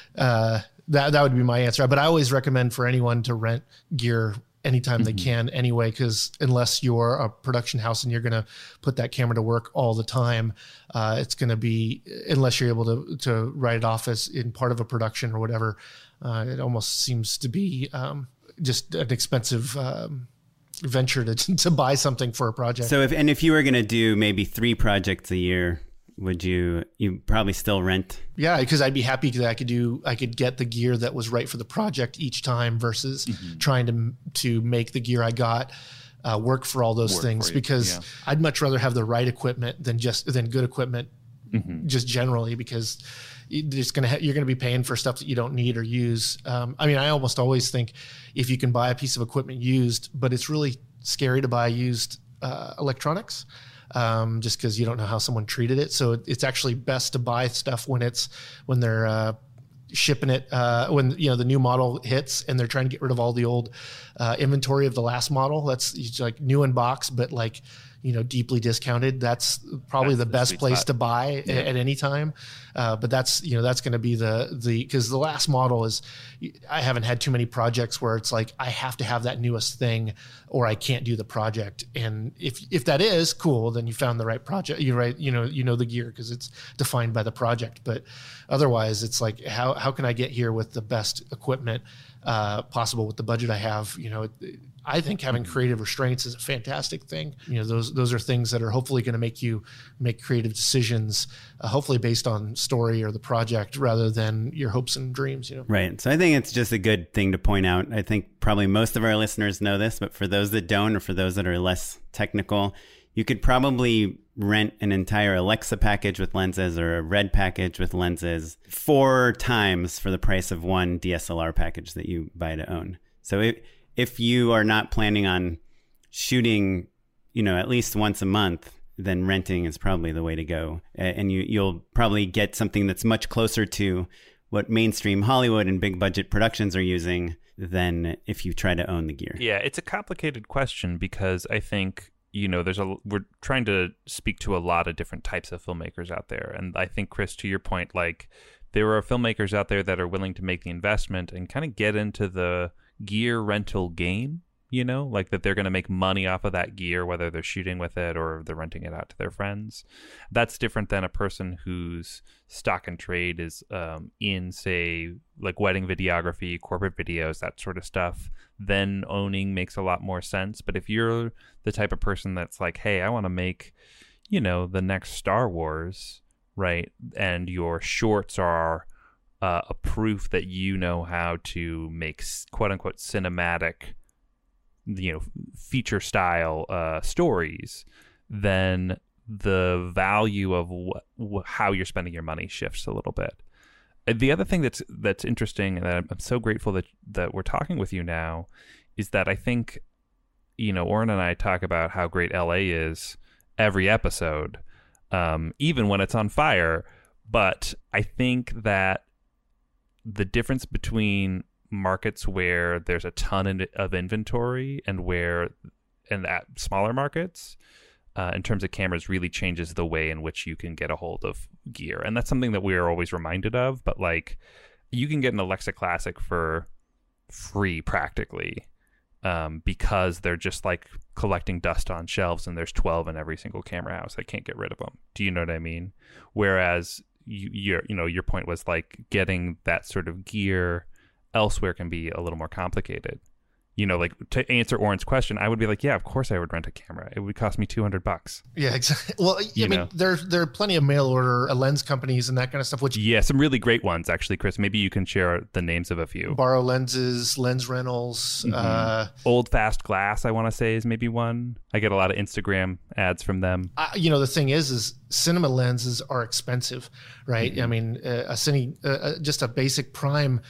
Uh, That that would be my answer. But I always recommend for anyone to rent gear anytime mm-hmm. they can anyway, because unless you're a production house and you're going to put that camera to work all the time, uh, it's going to be, unless you're able to, to write it off as in part of a production or whatever, uh, it almost seems to be um, just an expensive um, venture to to buy something for a project. So if and if you were going to do maybe three projects a year, would you you probably still rent? Yeah, because I'd be happy that I could do I could get the gear that was right for the project each time versus mm-hmm. trying to to make the gear I got uh, work for all those work things. Because yeah. I'd much rather have the right equipment than just than good equipment, mm-hmm. just generally, because it's gonna ha- you're gonna be paying for stuff that you don't need or use. Um, I mean, I almost always think if you can buy a piece of equipment used, but it's really scary to buy used uh, electronics. Um, just because you don't know how someone treated it. So it's actually best to buy stuff when it's when they're uh, shipping it, uh, when you know the new model hits and they're trying to get rid of all the old uh, inventory of the last model. That's it's like new in box, but like you know deeply discounted. That's probably that's the, the best place spot. to buy yeah. at, at any time. Uh, but that's you know that's going to be the the because the last model is. I haven't had too many projects where it's like I have to have that newest thing or I can't do the project. And if if that is cool, then you found the right project. You right you know you know the gear because it's defined by the project. But otherwise, it's like how how can I get here with the best equipment uh, possible with the budget I have? You know. It, I think having creative restraints is a fantastic thing. You know, those those are things that are hopefully going to make you make creative decisions, uh, hopefully based on story or the project rather than your hopes and dreams. You know, right. So I think it's just a good thing to point out. I think probably most of our listeners know this, but for those that don't, or for those that are less technical, you could probably rent an entire Alexa package with lenses or a Red package with lenses four times for the price of one D S L R package that you buy to own. So it. If you are not planning on shooting, you know, at least once a month, then renting is probably the way to go. And you, you'll probably get something that's much closer to what mainstream Hollywood and big budget productions are using than if you try to own the gear. Yeah, it's a complicated question because I think, you know, there's a we're trying to speak to a lot of different types of filmmakers out there. And I think, Chris, to your point, like there are filmmakers out there that are willing to make the investment and kind of get into the gear rental game, you know, like that they're going to make money off of that gear, whether they're shooting with it or they're renting it out to their friends. That's different than a person whose stock and trade is um, in, say, like wedding videography, corporate videos, that sort of stuff. Then owning makes a lot more sense. But if you're the type of person that's like, hey, I want to make, you know, the next Star Wars, right? And your shorts are uh, a proof that you know how to make quote unquote cinematic, you know, feature style uh, stories, then the value of wh- wh- how you're spending your money shifts a little bit. The other thing that's that's interesting, and that I'm so grateful that that we're talking with you now, is that I think, you know, Oren and I talk about how great L A is every episode, um, even when it's on fire. But I think that the difference between markets where there's a ton in, of inventory and where and at smaller markets uh, in terms of cameras really changes the way in which you can get a hold of gear. And that's something that we're always reminded of. But like, you can get an Alexa Classic for free practically um, because they're just like collecting dust on shelves, and there's twelve in every single camera house. I can't get rid of them. Do you know what I mean? Whereas you, your, you know, your point was like getting that sort of gear elsewhere can be a little more complicated. You know, like to answer Oren's question, I would be like, yeah, of course I would rent a camera. It would cost me two hundred bucks. Yeah, exactly. Well, You I mean, know. there there are plenty of mail order uh, lens companies and that kind of stuff, which Yeah, some really great ones, actually, Chris. Maybe you can share the names of a few. borrow lenses, lens rentals. Mhm. Uh, Old Fast Glass, I want to say, is maybe one. I get a lot of Instagram ads from them. I, you know, the thing is, is cinema lenses are expensive, right? Mm-hmm. I mean, uh, a cine, uh, uh, just a basic prime,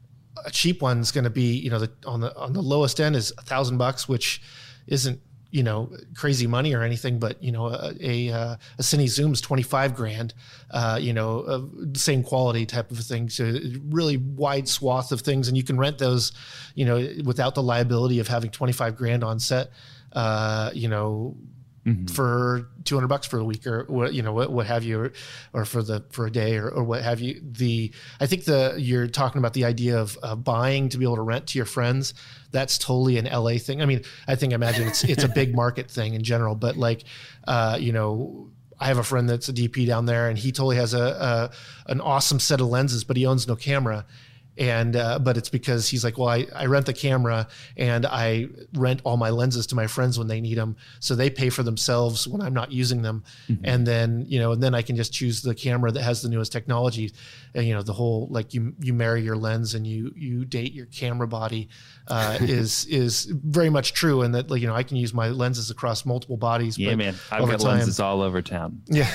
a cheap one's going to be, you know, the, on the on the lowest end is a thousand bucks, which isn't, you know, crazy money or anything, but you know, a a, uh, a Cine Zoom's twenty-five grand, uh, you know, uh, same quality type of thing. So really wide swath of things, and you can rent those, you know, without the liability of having twenty-five grand on set, uh, you know. Mm-hmm. For two hundred bucks for a week, or what, you know, what, what have you, or, or for the, for a day, or, or what have you. The, I think the, you're talking about the idea of uh, buying to be able to rent to your friends. That's totally an L A thing. I mean, I think, imagine it's, it's a big market thing in general, but like, uh, you know, I have a friend that's a D P down there, and he totally has a, a an awesome set of lenses, but he owns no camera. And, uh, but it's because he's like, well, I, I rent the camera and I rent all my lenses to my friends when they need them. So they pay for themselves when I'm not using them. Mm-hmm. And then, you know, and then I can just choose the camera that has the newest technology. And, you know, the whole, like you, you marry your lens and you, you date your camera body, uh, is, is very much true. And that, like, you know, I can use my lenses across multiple bodies. Yeah, but man. I've over got time, lenses all over town. Yeah.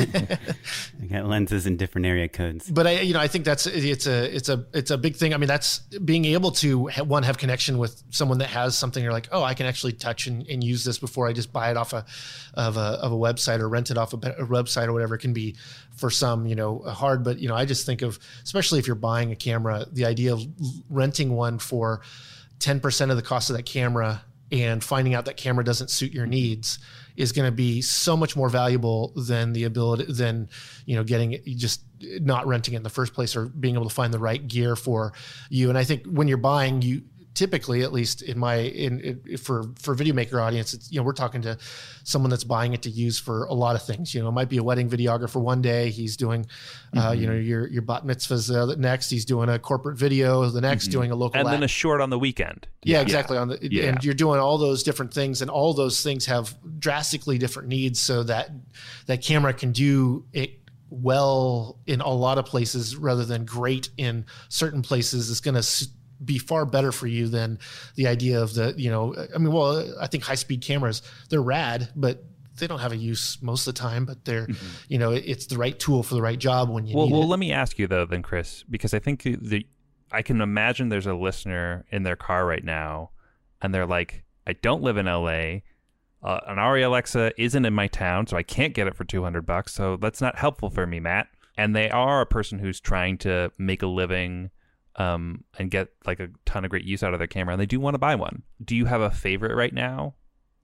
I got lenses in different area codes. But I, you know, I think that's, it's a, it's a, it's a big thing. I mean, that's being able to ha- one, have connection with someone that has something. You're like, oh, I can actually touch and, and use this before I just buy it off a, of a, of a website or rent it off a, a website or whatever. It can be for some, you know, hard, but, you know, I just think of, especially if you're buying a camera, the idea of renting one for ten percent of the cost of that camera and finding out that camera doesn't suit your needs is going to be so much more valuable than the ability, than, you know, getting it, just not renting it in the first place, or being able to find the right gear for you. And I think when you're buying, you typically, at least in my, in, in for, for video maker audience, it's, you know, we're talking to someone that's buying it to use for a lot of things. You know, it might be a wedding videographer one day, he's doing, mm-hmm. uh, you know, your, your bat mitzvahs uh, next, he's doing a corporate video, the next mm-hmm. doing a local and ad. then a short on the weekend. Yeah, exactly. Yeah. On the, yeah. And you're doing all those different things, and all those things have drastically different needs, so that that camera can do it well in a lot of places rather than great in certain places. Is going to be far better for you than the idea of the, you know, I mean, well, I think high speed cameras, they're rad, but they don't have a use most of the time, but they're, mm-hmm. you know, it's the right tool for the right job when you well, need well, it. Well, let me ask you though, then, Chris, because I think the, I can imagine there's a listener in their car right now and they're like, I don't live in L A. Uh, an Arri Alexa isn't in my town, so I can't get it for two hundred bucks. So that's not helpful for me, Matt. And they are a person who's trying to make a living um, and get like a ton of great use out of their camera, and they do want to buy one. Do you have a favorite right now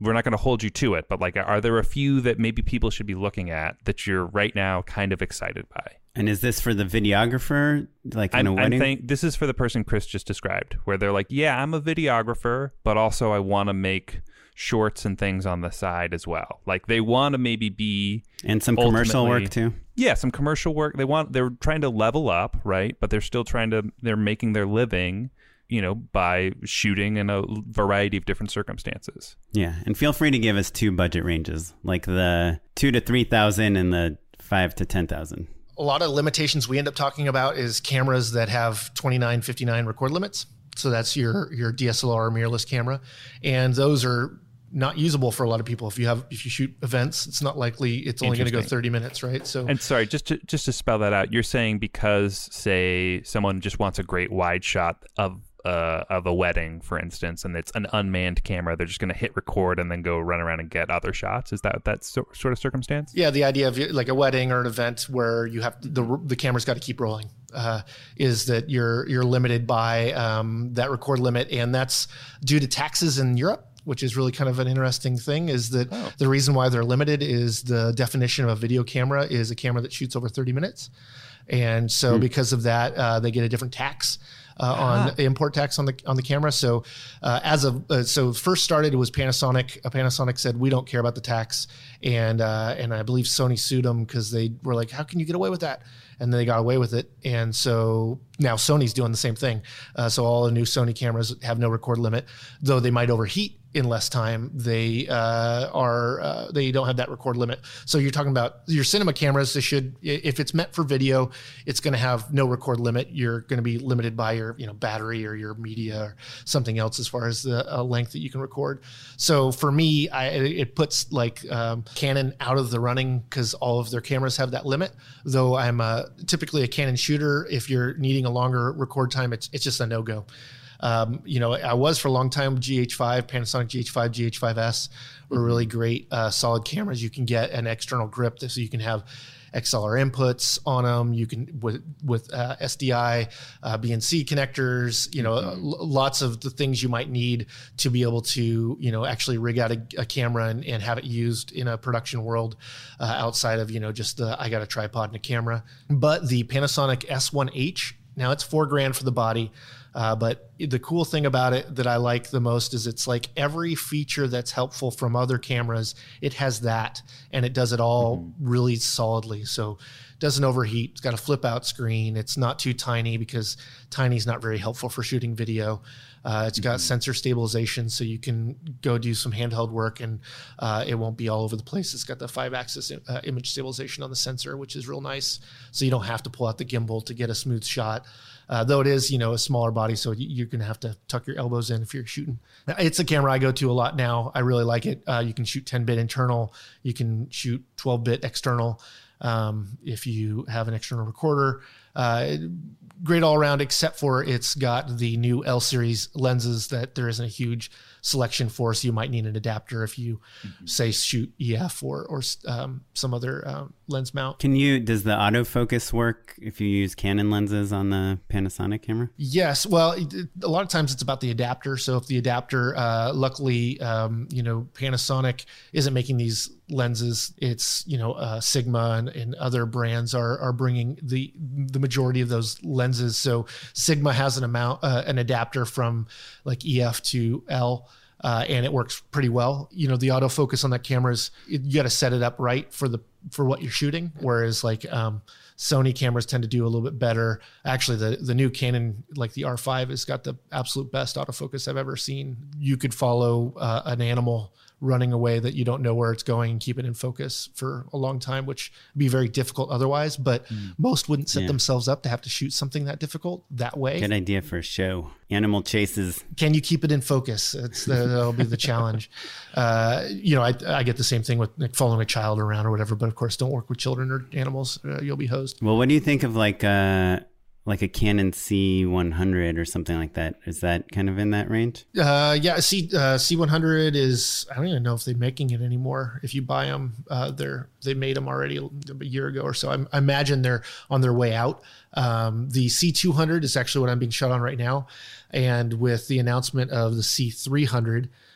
we're not going to hold you to it, but like, are there a few that maybe people should be looking at that you're right now kind of excited by? And is this for the videographer, like in I'm, a wedding? I'm think this is for the person Chris just described, where they're like, yeah, I'm a videographer, but also I want to make shorts and things on the side as well. Like they want to maybe be and some commercial work too. Yeah, some commercial work. They want they're trying to level up, right? But they're still trying to they're making their living, you know, by shooting in a variety of different circumstances. Yeah, and feel free to give us two budget ranges, like the two to three thousand and the five to ten thousand. A lot of limitations we end up talking about is cameras that have twenty-nine fifty-nine record limits. So that's your your D S L R mirrorless camera, and those are not usable for a lot of people. If you have if you shoot events, it's not likely it's only going to go thirty minutes, right? So and sorry, just to just to spell that out, you're saying because say someone just wants a great wide shot of uh, of a wedding, for instance, and it's an unmanned camera, they're just going to hit record and then go run around and get other shots. Is that that so, sort of circumstance? Yeah, the idea of like a wedding or an event where you have the the camera's got to keep rolling. Uh, is that you're you're limited by um, that record limit, and that's due to taxes in Europe, which is really kind of an interesting thing. Is that oh. the reason why they're limited is the definition of a video camera is a camera that shoots over thirty minutes, and so mm. because of that, uh, they get a different tax. Uh, uh-huh. on import tax on the on the camera. So uh, as of uh, so first started it was Panasonic. Uh, Panasonic said we don't care about the tax, and uh, and I believe Sony sued them because they were like, how can you get away with that? And then they got away with it. And so now Sony's doing the same thing. Uh, so all the new Sony cameras have no record limit, though they might overheat in less time. They uh, are uh, they don't have that record limit. So you're talking about your cinema cameras. They should, if it's meant for video, it's going to have no record limit. You're going to be limited by your you know battery or your media or something else as far as the uh, length that you can record. So for me, I, it puts like um, Canon out of the running because all of their cameras have that limit. Though I'm a, typically a Canon shooter, if you're needing a longer record time, it's it's just a no go. Um, you know, I was for a long time G H five, Panasonic G H five, G H five S were really great, uh, solid cameras. You can get an external grip so you can have X L R inputs on them. You can with with uh, S D I, uh, B N C connectors. You know, mm-hmm. l- lots of the things you might need to be able to you know actually rig out a, a camera and, and have it used in a production world uh, outside of you know just the I got a tripod and a camera. But the Panasonic S one H, now it's four grand for the body. Uh, but the cool thing about it that I like the most is it's like every feature that's helpful from other cameras, it has that, and it does it all mm-hmm. really solidly. So it doesn't overheat. It's got a flip out screen. It's not too tiny because tiny is not very helpful for shooting video. Uh, it's got mm-hmm. sensor stabilization, so you can go do some handheld work and uh, it won't be all over the place. It's got the five axis uh, image stabilization on the sensor, which is real nice. So you don't have to pull out the gimbal to get a smooth shot. Uh, though it is, you know, a smaller body, so you're going to have to tuck your elbows in if you're shooting. It's a camera I go to a lot now. I really like it. Uh, you can shoot ten bit internal. You can shoot twelve bit external um, if you have an external recorder. Uh, great all around, except for it's got the new L series lenses that there isn't a huge selection for. So you might need an adapter if you mm-hmm. say shoot E F or or um, some other um, lens mount. Can you? Does the autofocus work if you use Canon lenses on the Panasonic camera? Yes. Well, a lot of times it's about the adapter. So if the adapter, uh, luckily, um, you know, Panasonic isn't making these lenses. It's you know uh, Sigma and, and other brands are are bringing the the majority of those lenses. So Sigma has an amount uh, an adapter from like E F to L. Uh, and it works pretty well. You know, the autofocus on that camera is, you got to set it up right for the for what you're shooting. Whereas like um, Sony cameras tend to do a little bit better. Actually, the the new Canon, like the R five, has got the absolute best autofocus I've ever seen. You could follow uh, an animal running away that you don't know where it's going and keep it in focus for a long time, which would be very difficult otherwise. But mm. most wouldn't set yeah. themselves up to have to shoot something that difficult that way. Good idea for a show. Animal chases. Can you keep it in focus? It's the, that'll be the challenge. Uh, you know, I, I get the same thing with like following a child around or whatever, but of course, don't work with children or animals. Uh, you'll be hosed. Well, what do you think of like uh like a Canon C one hundred or something like that? Is that kind of in that range? Uh, yeah, C uh, C one hundred is, I don't even know if they're making it anymore. If you buy them, uh, they're they made them already a year ago or so. I, I imagine they're on their way out. Um, the C two hundred is actually what I'm being shot on right now, and with the announcement of the C three hundred,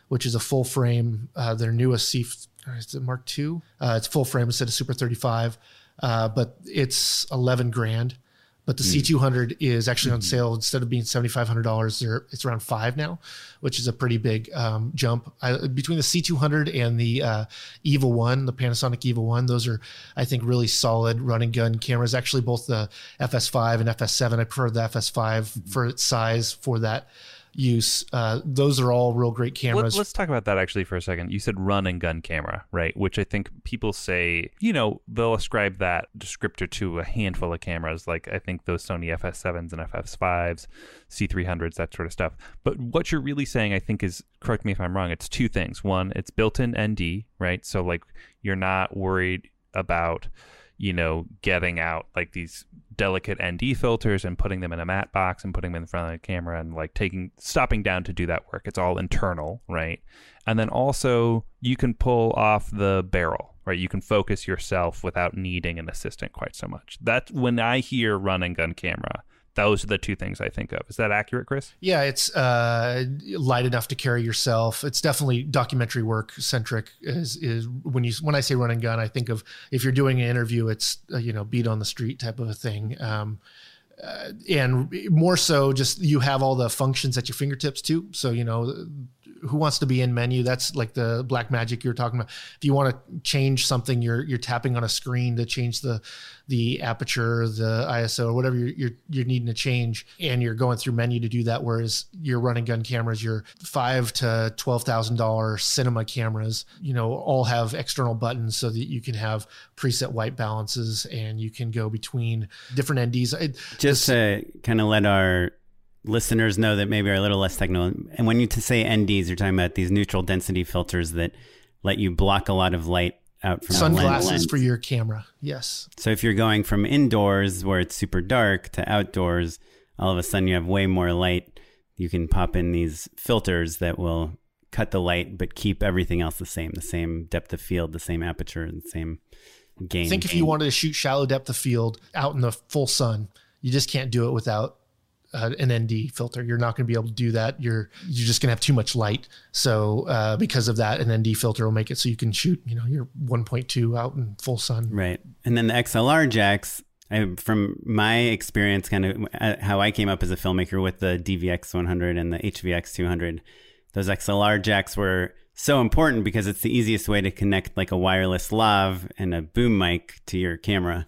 which is a full frame. Uh, their newest C, is it Mark two? Uh, it's full frame instead of Super thirty-five, uh, but it's eleven grand. But the mm. C two hundred is actually on sale. Instead of being seventy-five hundred dollars, it's around five now, which is a pretty big um, jump. I, between the C two hundred and the uh, Eva one, the Panasonic Eva one, those are, I think, really solid run and gun cameras. Actually, both the F S five and F S seven, I prefer the F S five mm. for its size for that use. Uh, those are all real great cameras. Let's talk about that actually for a second. You said run and gun camera, right? Which I think people say, you know, they'll ascribe that descriptor to a handful of cameras. Like I think those Sony F S sevens and F S fives, C three hundreds, that sort of stuff. But what you're really saying, I think is, correct me if I'm wrong, it's two things. One, it's built-in N D, right? So like you're not worried about, you know, getting out like these delicate N D filters and putting them in a matte box and putting them in front of the camera and like taking, stopping down to do that work. It's all internal, right? And then also you can pull off the barrel, right? You can focus yourself without needing an assistant quite so much. That's when I hear run and gun camera. Those are the two things I think of. Is that accurate, Chris? Yeah, it's uh, light enough to carry yourself. It's definitely documentary work centric. Is is when you when I say run and gun, I think of if you're doing an interview, it's uh, you know beat on the street type of a thing. Um, uh, and more so, just you have all the functions at your fingertips too. So you know. Who wants to be in menu? That's like the black magic you're talking about. If you want to change something, you're you're tapping on a screen to change the the aperture, the I S O, or whatever you're, you're you're needing to change, and you're going through menu to do that. Whereas your run and gun cameras, your five to twelve thousand dollar cinema cameras, you know, all have external buttons so that you can have preset white balances and you can go between different N Ds. It, Just this, to kind of let our listeners know that maybe are a little less technical. And when you to say N Ds, you're talking about these neutral density filters that let you block a lot of light out from sunglasses the lens. For your camera. Yes. So if you're going from indoors where it's super dark to outdoors, all of a sudden you have way more light. You can pop in these filters that will cut the light, but keep everything else the same, the same depth of field, the same aperture, the same gain. I think if you wanted to shoot shallow depth of field out in the full sun, you just can't do it without Uh, an N D filter. You're not going to be able to do that. You're you're just going to have too much light. So uh, because of that, an N D filter will make it so you can shoot, you know, your one point two out in full sun. Right. And then the X L R jacks, I, from my experience, kind of uh, how I came up as a filmmaker with the D V X one hundred and the H V X two hundred, those X L R jacks were so important because it's the easiest way to connect like a wireless lav and a boom mic to your camera.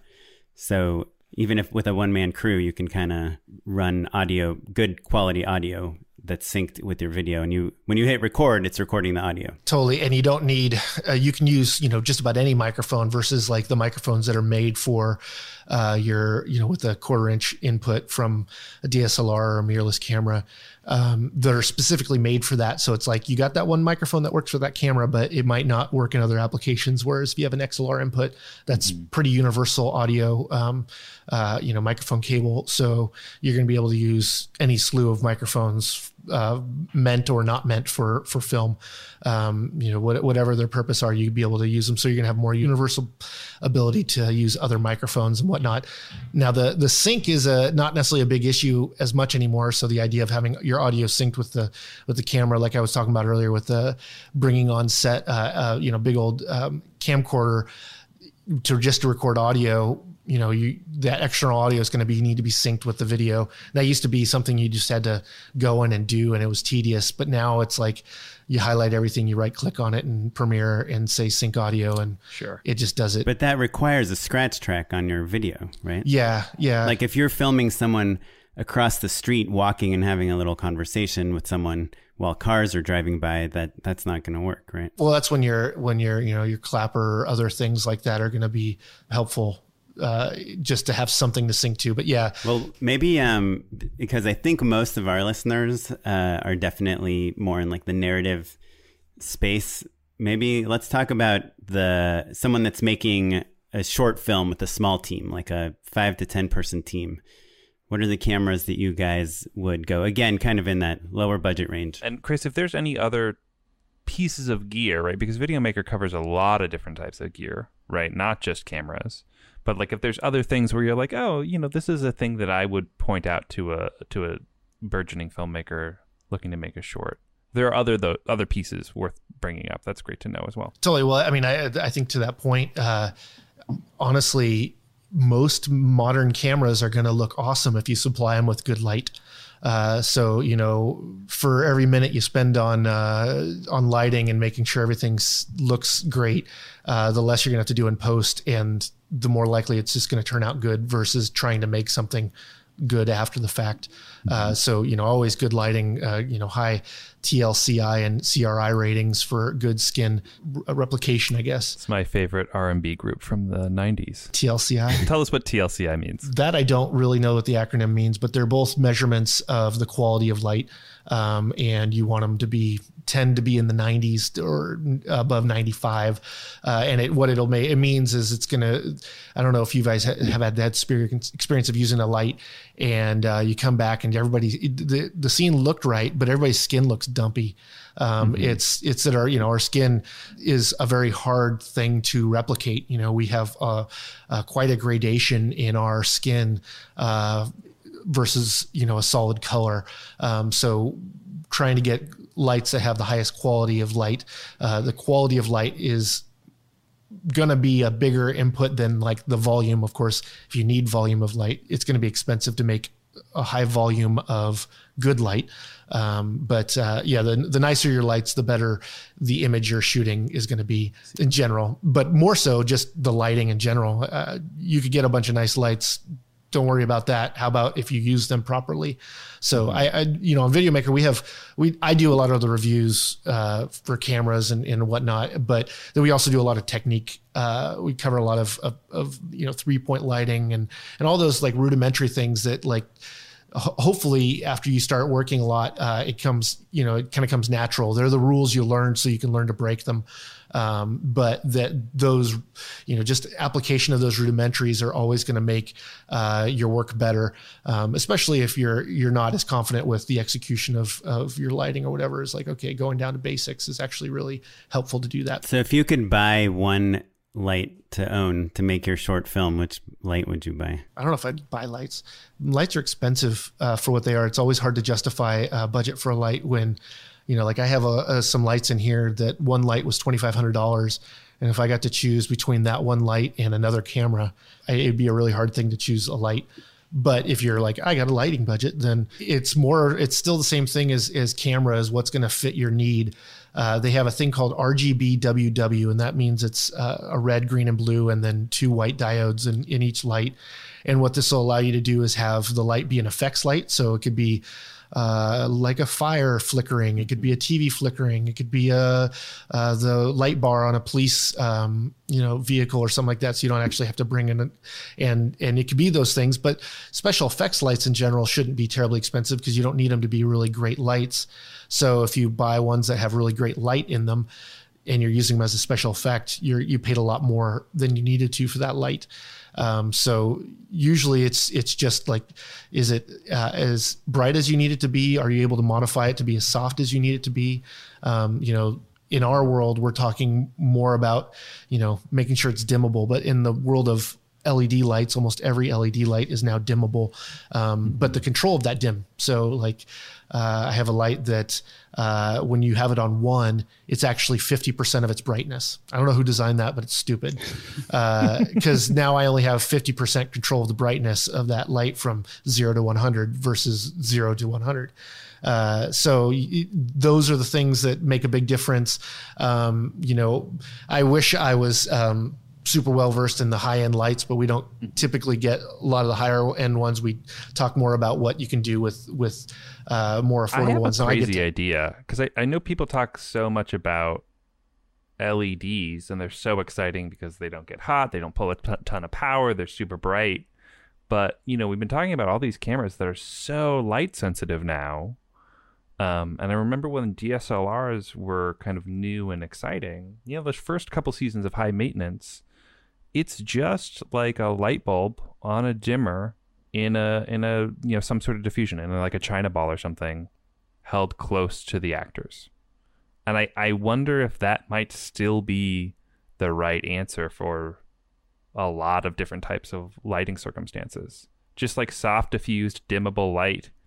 So even if with a one-man crew, you can kind of run audio, good quality audio that's synced with your video. And you, when you hit record, it's recording the audio. Totally. And you don't need, uh, you can use, you know, just about any microphone versus like the microphones that are made for uh, your, you know, with a quarter inch input from a D S L R or a mirrorless camera um, that are specifically made for that. So it's like you got that one microphone that works for that camera, but it might not work in other applications. Whereas if you have an X L R input, that's mm-hmm. pretty universal audio, um, uh, you know, microphone cable. So you're going to be able to use any slew of microphones uh, meant or not meant for, for film. Um, you know, what, whatever their purpose are, you'd be able to use them. So you're gonna have more universal ability to use other microphones and whatnot. Now the, the sync is a, not necessarily a big issue as much anymore. So the idea of having your audio synced with the, with the camera, like I was talking about earlier with the bringing on set, uh, uh you know, big old, um, camcorder to just to record audio, you know, you, that external audio is going to be, need to be synced with the video. That used to be something you just had to go in and do, and it was tedious, but now it's like, you highlight everything, you right click on it in Premiere and say sync audio, and sure, it just does it. But that requires a scratch track on your video, right? Yeah, yeah. Like if you're filming someone across the street walking and having a little conversation with someone while cars are driving by, that that's not going to work, right? Well, that's when you're when you're you know your clapper or other things like that are going to be helpful. Uh, just to have something to sync to. But yeah. Well, maybe um, because I think most of our listeners uh, are definitely more in like the narrative space. Maybe let's talk about the someone that's making a short film with a small team, like a five to ten person team. What are the cameras that you guys would go, again, kind of in that lower budget range? And Chris, if there's any other pieces of gear, right? Because Videomaker covers a lot of different types of gear, right? Not just cameras. But like if there's other things where you're like, oh, you know, this is a thing that I would point out to a to a burgeoning filmmaker looking to make a short. there are other the other pieces worth bringing up. That's great to know as well. Totally. Well, I mean, I I think to that point, uh, honestly, most modern cameras are going to look awesome if you supply them with good light. Uh, so, you know, for every minute you spend on uh, on lighting and making sure everything looks great, uh, the less you're going to have to do in post, and the more likely it's just going to turn out good versus trying to make something good after the fact. Uh, so, you know, always good lighting, uh, you know, high T L C I and C R I ratings for good skin r- replication, I guess. It's my favorite R and B group from the nineties. T L C I. Tell us what T L C I means. That I don't really know what the acronym means, but they're both measurements of the quality of light. Um, and you want them to be tend to be in the nineties or above ninety-five. Uh, and it, what it'll make, it means is it's going to, I don't know if you guys ha- have had that experience, experience of using a light and uh, you come back and everybody, the, the scene looked right, but everybody's skin looks dumpy. Um, mm-hmm. It's, it's that our, you know, our skin is a very hard thing to replicate. You know, we have uh, uh, quite a gradation in our skin uh, versus, you know, a solid color. Um, so trying to get lights that have the highest quality of light, uh, the quality of light is going to be a bigger input than like the volume. Of course, if you need volume of light, it's going to be expensive to make a high volume of good light. Um, but uh, yeah, the, the nicer your lights, the better the image you're shooting is going to be in general, but more so just the lighting in general. Uh, you could get a bunch of nice lights. Don't worry about that. How about if you use them properly? So mm-hmm. I, I, you know, on VideoMaker, we have, we, I do a lot of the reviews uh, for cameras and, and whatnot, but then we also do a lot of technique. Uh, we cover a lot of, of, of, you know, three point lighting and, and all those like rudimentary things that like, ho- hopefully after you start working a lot, uh, it comes, you know, it kind of comes natural. They're the rules you learn so you can learn to break them. Um, but that those, you know, just application of those rudimentaries are always going to make uh, your work better, um, especially if you're you're not as confident with the execution of of your lighting or whatever. It's like, okay, going down to basics is actually really helpful to do that. So if you could buy one light to own to make your short film, which light would you buy? I don't know if I'd buy lights. Lights are expensive uh, for what they are. It's always hard to justify a budget for a light when, you know, like I have a, a, some lights in here that one light was twenty-five hundred dollars. And if I got to choose between that one light and another camera, I, it'd be a really hard thing to choose a light. But if you're like, I got a lighting budget, then it's more, it's still the same thing as, as cameras, what's going to fit your need. Uh, they have a thing called R G B W W, and that means it's uh, a red, green, and blue, and then two white diodes in, in each light. And what this will allow you to do is have the light be an effects light. So it could be uh, like a fire flickering. It could be a T V flickering. It could be a, uh, the light bar on a police, um, you know, vehicle or something like that. So you don't actually have to bring in, a, and, and it could be those things, but special effects lights in general shouldn't be terribly expensive because you don't need them to be really great lights. So if you buy ones that have really great light in them and you're using them as a special effect, you're, you paid a lot more than you needed to for that light. Um, so usually it's, it's just like, is it uh, as bright as you need it to be? Are you able to modify it to be as soft as you need it to be? Um, you know, in our world, we're talking more about, you know, making sure it's dimmable, but in the world of L E D lights, almost every L E D light is now dimmable. Um, but the control of that dim. So like, uh, I have a light that, uh, when you have it on one, it's actually fifty percent of its brightness. I don't know who designed that, but it's stupid. Uh, cause now I only have fifty percent control of the brightness of that light from zero to one hundred versus zero to one hundred. Uh, so y- those are the things that make a big difference. Um, you know, I wish I was, um, super well versed in the high end lights, but we don't typically get a lot of the higher end ones. We talk more about what you can do with with uh, more affordable I have ones. a crazy I get to- idea because I, I know people talk so much about L E Ds and they're so exciting because they don't get hot, they don't pull a t- ton of power, they're super bright. But you know, we've been talking about all these cameras that are so light sensitive now. Um, and I remember when D S L Rs were kind of new and exciting. You know, the first couple seasons of High Maintenance, it's just like a light bulb on a dimmer in a in a you know some sort of diffusion in like a China ball or something held close to the actors. And I, I wonder if that might still be the right answer for a lot of different types of lighting circumstances. Just like soft diffused dimmable light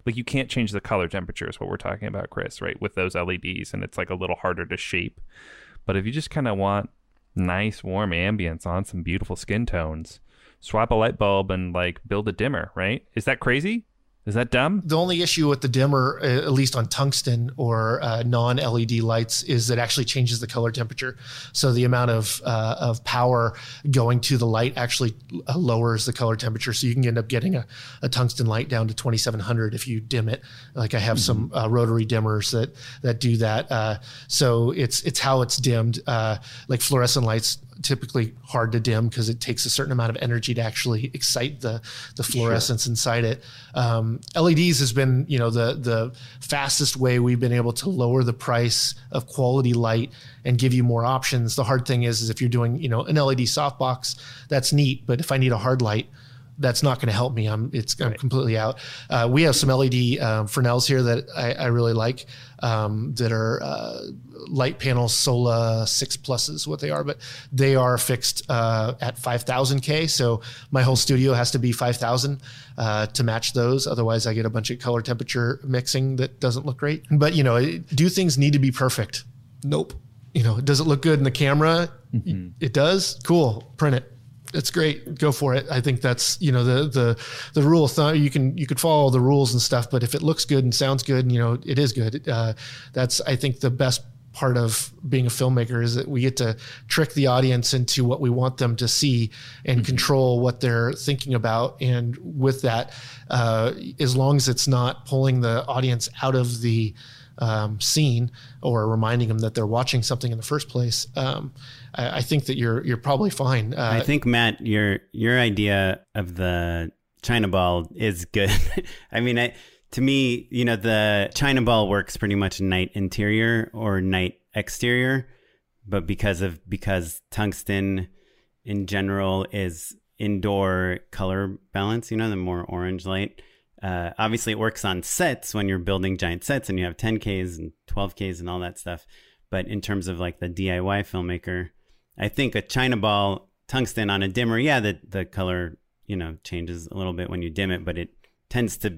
Like you can't change the color temperature is what we're talking about, Chris, right? With those L E Ds, and it's like a little harder to shape. But if you just kind of want nice warm ambience on some beautiful skin tones, swap a light bulb and like build a dimmer, right? Is that crazy? Is that dumb? The only issue with the dimmer, uh, at least on tungsten or uh, non-L E D lights, is it actually changes the color temperature. So the amount of uh, of power going to the light actually uh, lowers the color temperature. So you can end up getting a, a tungsten light down to twenty-seven hundred if you dim it. Like I have mm-hmm. some uh, rotary dimmers that that do that. Uh, so it's it's how it's dimmed. Uh, like fluorescent lights, typically hard to dim because it takes a certain amount of energy to actually excite the the fluorescence sure. inside it. Um, L E Ds has been, you know, the the fastest way we've been able to lower the price of quality light and give you more options. The hard thing is, is if you're doing, you know, an L E D softbox, that's neat. But if I need a hard light, that's not going to help me. I'm it's I'm right. completely out. Uh, we have some L E D um, Fresnels here that I, I really like um, that are uh, light panel Sola six pluses, what they are, but they are fixed uh, at five thousand K. So my whole studio has to be five thousand uh, to match those. Otherwise I get a bunch of color temperature mixing that doesn't look great. But you know, do things need to be perfect? Nope. You know, does it look good in the camera? Mm-hmm. It does. Cool. Print it. It's great. Go for it. I think that's, you know, the, the, the rule of thumb. You can, you could follow the rules and stuff, but if it looks good and sounds good, you know, it is good. Uh, that's, I think the best part of being a filmmaker is that we get to trick the audience into what we want them to see and mm-hmm. control what they're thinking about. And with that, uh, as long as it's not pulling the audience out of the, um, scene or reminding them that they're watching something in the first place, um, I, I think that you're you're probably fine. Uh, I think, Matt, your your idea of the China ball is good. I mean, I, to me, you know, the China ball works pretty much night interior or night exterior, but because of because tungsten in general is indoor color balance, you know, the more orange light. Uh, obviously, it works on sets when you're building giant sets and you have ten Ks and twelve Ks and all that stuff. But in terms of like the D I Y filmmaker, I think a China ball tungsten on a dimmer, yeah, the, the color, you know, changes a little bit when you dim it, but it tends to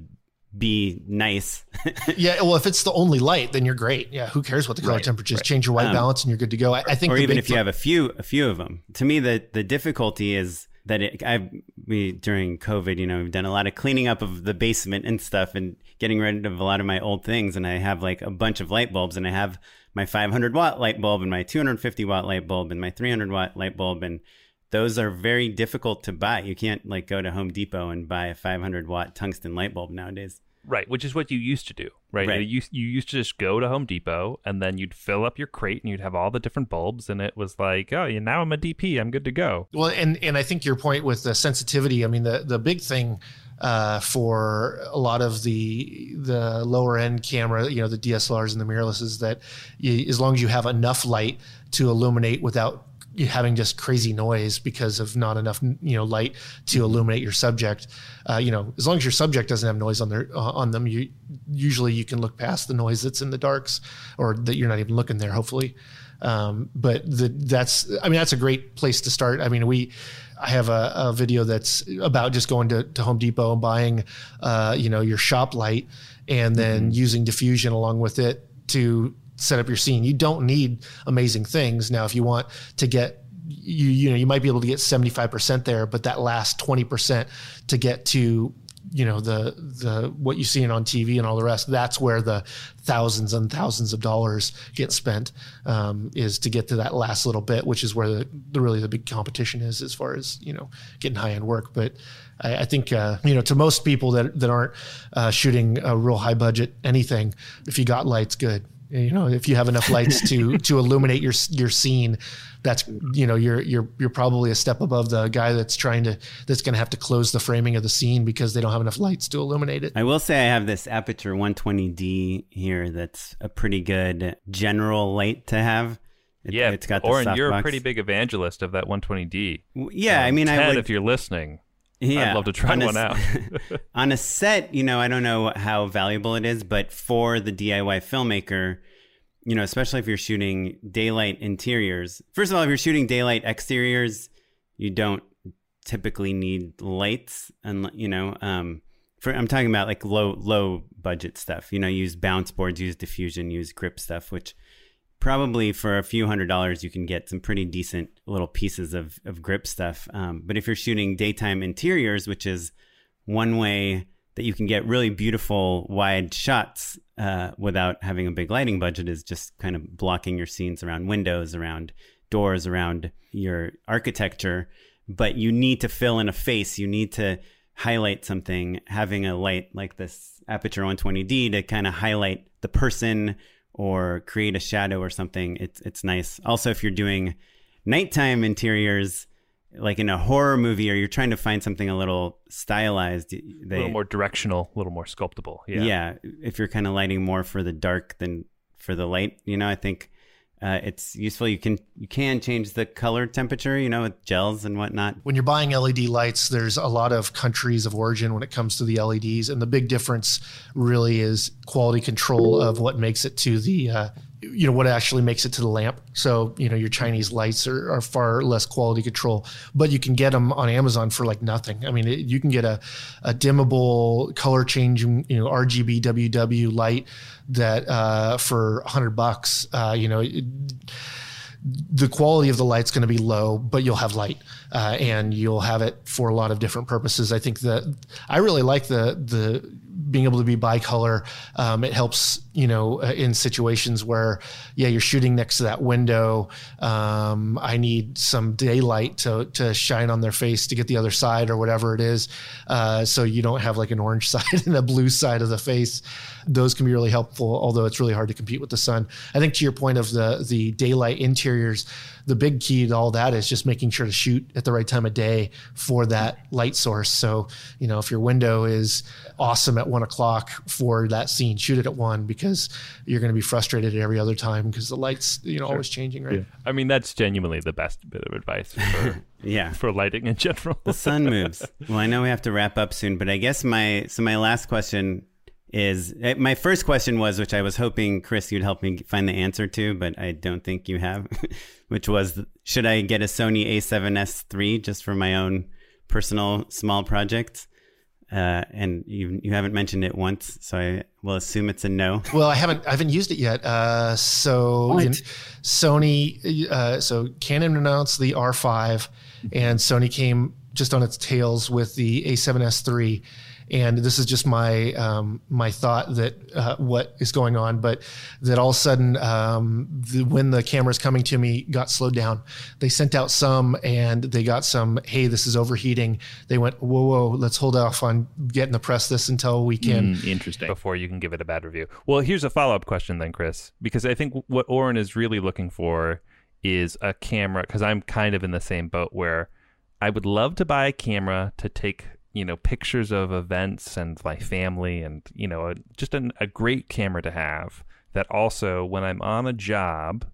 be nice. Yeah, well, if it's the only light, then you're great. Yeah, who cares what the color right, temperature is? right. Change your white um, balance and you're good to go. I, I think, or even if th- you have a few, a few of them. To me, the the difficulty is that it, I've we during COVID, you know, we've done a lot of cleaning up of the basement and stuff, and getting rid of a lot of my old things. And I have like a bunch of light bulbs, and I have my five hundred watt light bulb and my two hundred fifty watt light bulb and my three hundred watt light bulb, and those are very difficult to buy. You can't like go to Home Depot and buy a five hundred watt tungsten light bulb nowadays. Right, which is what you used to do, right? Right. You, you used to just go to Home Depot, and then you'd fill up your crate, and you'd have all the different bulbs, and it was like, oh, yeah, now I'm a D P, I'm good to go. Well, and and I think your point with the sensitivity, I mean, the, the big thing uh, for a lot of the the lower end camera, you know, the D S L Rs and the mirrorless, is that you, as long as you have enough light to illuminate without you having just crazy noise because of not enough, you know, light to illuminate your subject. Uh, you know, as long as your subject doesn't have noise on their uh, on them, you usually you can look past the noise that's in the darks, or that you're not even looking there, hopefully. Um, but the, that's, I mean, that's a great place to start. I mean, we, I have a, a video that's about just going to, to Home Depot and buying, uh, you know, your shop light, and then mm-hmm. using diffusion along with it to set up your scene. You don't need amazing things. Now, if you want to get, you you know, you might be able to get seventy-five percent there, but that last twenty percent to get to, you know, the, the, what you see on T V and all the rest, that's where the thousands and thousands of dollars get spent, um, is to get to that last little bit, which is where the, the really the big competition is as far as, you know, getting high end work. But I, I think, uh, you know, to most people that, that aren't uh, shooting a real high budget anything, if you got lights, good. You know, if you have enough lights to to illuminate your your scene, that's, you know, you're you're you're probably a step above the guy that's trying to that's going to have to close the framing of the scene because they don't have enough lights to illuminate it. I will say I have this Aperture one twenty D here that's a pretty good general light to have. It, yeah, it's got the Oren, softbox. You're a pretty big evangelist of that one twenty D. Yeah, um, I mean, Ted, I would, if you're listening. Yeah, I'd love to try on one a, out. On a set, you know, I don't know how valuable it is, but for the D I Y filmmaker, you know, especially if you're shooting daylight interiors. First of all, if you're shooting daylight exteriors, you don't typically need lights. And, you know, um, for, I'm talking about like low, low budget stuff, you know, use bounce boards, use diffusion, use grip stuff, which probably for a few hundred dollars, you can get some pretty decent little pieces of, of grip stuff. Um, but if you're shooting daytime interiors, which is one way that you can get really beautiful wide shots uh, without having a big lighting budget, is just kind of blocking your scenes around windows, around doors, around your architecture. But you need to fill in a face. You need to highlight something. Having a light like this Aputure one twenty D to kind of highlight the person or create a shadow or something, it's it's nice. Also, if you're doing nighttime interiors, like in a horror movie, or you're trying to find something a little stylized, they, a little more directional, a little more sculptable. Yeah. Yeah. If you're kind of lighting more for the dark than for the light, you know, I think uh, it's useful. You can you can change the color temperature, you know, with gels and whatnot. When you're buying L E D lights, there's a lot of countries of origin when it comes to the L E Ds. And the big difference really is quality control of what makes it to the, uh, you know, what actually makes it to the lamp. So, you know, your Chinese lights are, are far less quality control, but you can get them on Amazon for like nothing. I mean, it, you can get a, a dimmable color changing, you know, R G B W W light that uh, for a hundred bucks, uh, you know, it, the quality of the light's going to be low, but you'll have light, uh, and you'll have it for a lot of different purposes. I think that I really like the the being able to be bicolor. Um, it helps, you know, in situations where, yeah, you're shooting next to that window. Um, I need some daylight to to shine on their face to get the other side or whatever it is. Uh, so you don't have like an orange side and a blue side of the face. Those can be really helpful, although it's really hard to compete with the sun. I think to your point of the the daylight interiors, the big key to all that is just making sure to shoot at the right time of day for that light source. So, you know, if your window is awesome at one o'clock for that scene, shoot it at one, because you're going to be frustrated at every other time because the light's, you know, sure. always changing, right? Yeah. I mean, that's genuinely the best bit of advice for, yeah. for lighting in general. The sun moves. Well, I know we have to wrap up soon, but I guess my, so my last question is, my first question was, which I was hoping, Chris, you'd help me find the answer to, but I don't think you have, which was, should I get a Sony A seven S three just for my own personal small projects? Uh, and you you haven't mentioned it once, so I will assume it's a no. Well, I haven't I haven't used it yet. Uh, so in, Sony, uh, so Canon announced the R five, and Sony came just on its tails with the A seven S three. And this is just my um, my thought that uh, what is going on, but that all of a sudden, um, the, when the cameras coming to me got slowed down, they sent out some and they got some, hey, this is overheating. They went, whoa, whoa, let's hold off on getting the press this until we can. Mm, interesting. Before you can give it a bad review. Well, here's a follow-up question then, Chris, because I think what Oren is really looking for is a camera, because I'm kind of in the same boat where I would love to buy a camera to take, you know, pictures of events and my family, and, you know, a, just an, a great camera to have that also, when I'm on a job,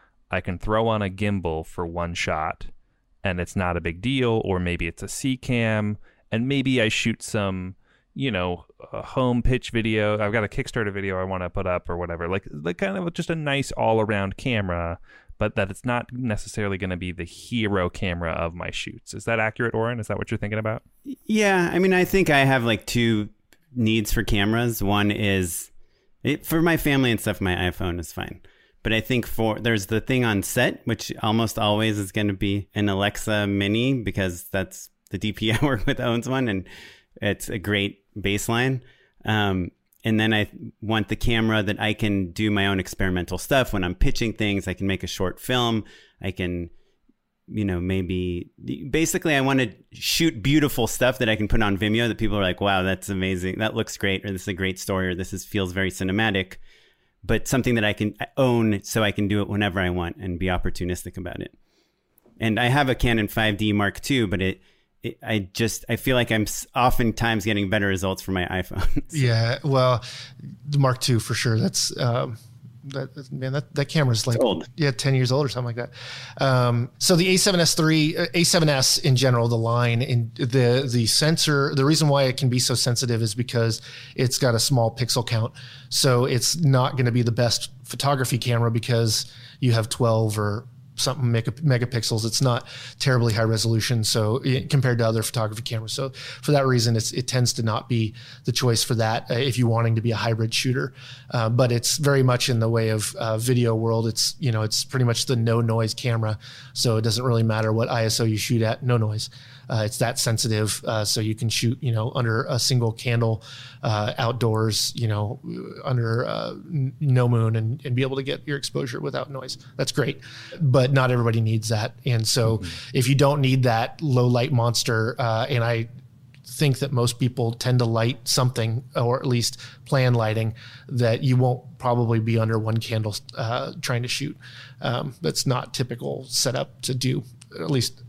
I can throw on a gimbal for one shot and it's not a big deal. Or maybe it's a C cam and maybe I shoot some, you know, a home pitch video. I've got a Kickstarter video I want to put up or whatever, like, like kind of just a nice all around camera, but that it's not necessarily going to be the hero camera of my shoots. Is that accurate, Oren? Is that what you're thinking about? Yeah. I mean, I think I have like two needs for cameras. One is, it, for my family and stuff, my iPhone is fine. But I think for, there's the thing on set, which almost always is going to be an Alexa Mini, because that's the D P I work with owns one, and it's a great baseline. Um, And then I want the camera that I can do my own experimental stuff. When I'm pitching things, I can make a short film. I can, you know, maybe, basically I want to shoot beautiful stuff that I can put on Vimeo that people are like, wow, that's amazing. That looks great. Or this is a great story. Or this is, feels very cinematic. But something that I can own so I can do it whenever I want and be opportunistic about it. And I have a Canon five D Mark two, but it, It, I just, I feel like I'm oftentimes getting better results from my iPhone. So. Yeah, well, the Mark two for sure. That's, um, that, man, that, that camera's like, old. yeah, ten years old or something like that. Um, so the A seven S three, A seven S in general, the line, in the, the sensor, the reason why it can be so sensitive is because it's got a small pixel count. So it's not going to be the best photography camera because you have twelve or something mega, megapixels. It's not terribly high resolution. So it, compared to other photography cameras. So for that reason, it's, it tends to not be the choice for that uh, if you're wanting to be a hybrid shooter. Uh, but it's very much in the way of uh, video world. It's, you know, it's pretty much the no noise camera. So it doesn't really matter what I S O you shoot at, no noise. Uh, it's that sensitive, uh, so you can shoot, you know, under a single candle, uh, outdoors, you know, under uh, no moon, and, and be able to get your exposure without noise. That's great, but not everybody needs that. And so, mm-hmm. if you don't need that low light monster, uh, and I think that most people tend to light something, or at least plan lighting, that you won't probably be under one candle uh, trying to shoot. Um, that's not typical setup to do, at least.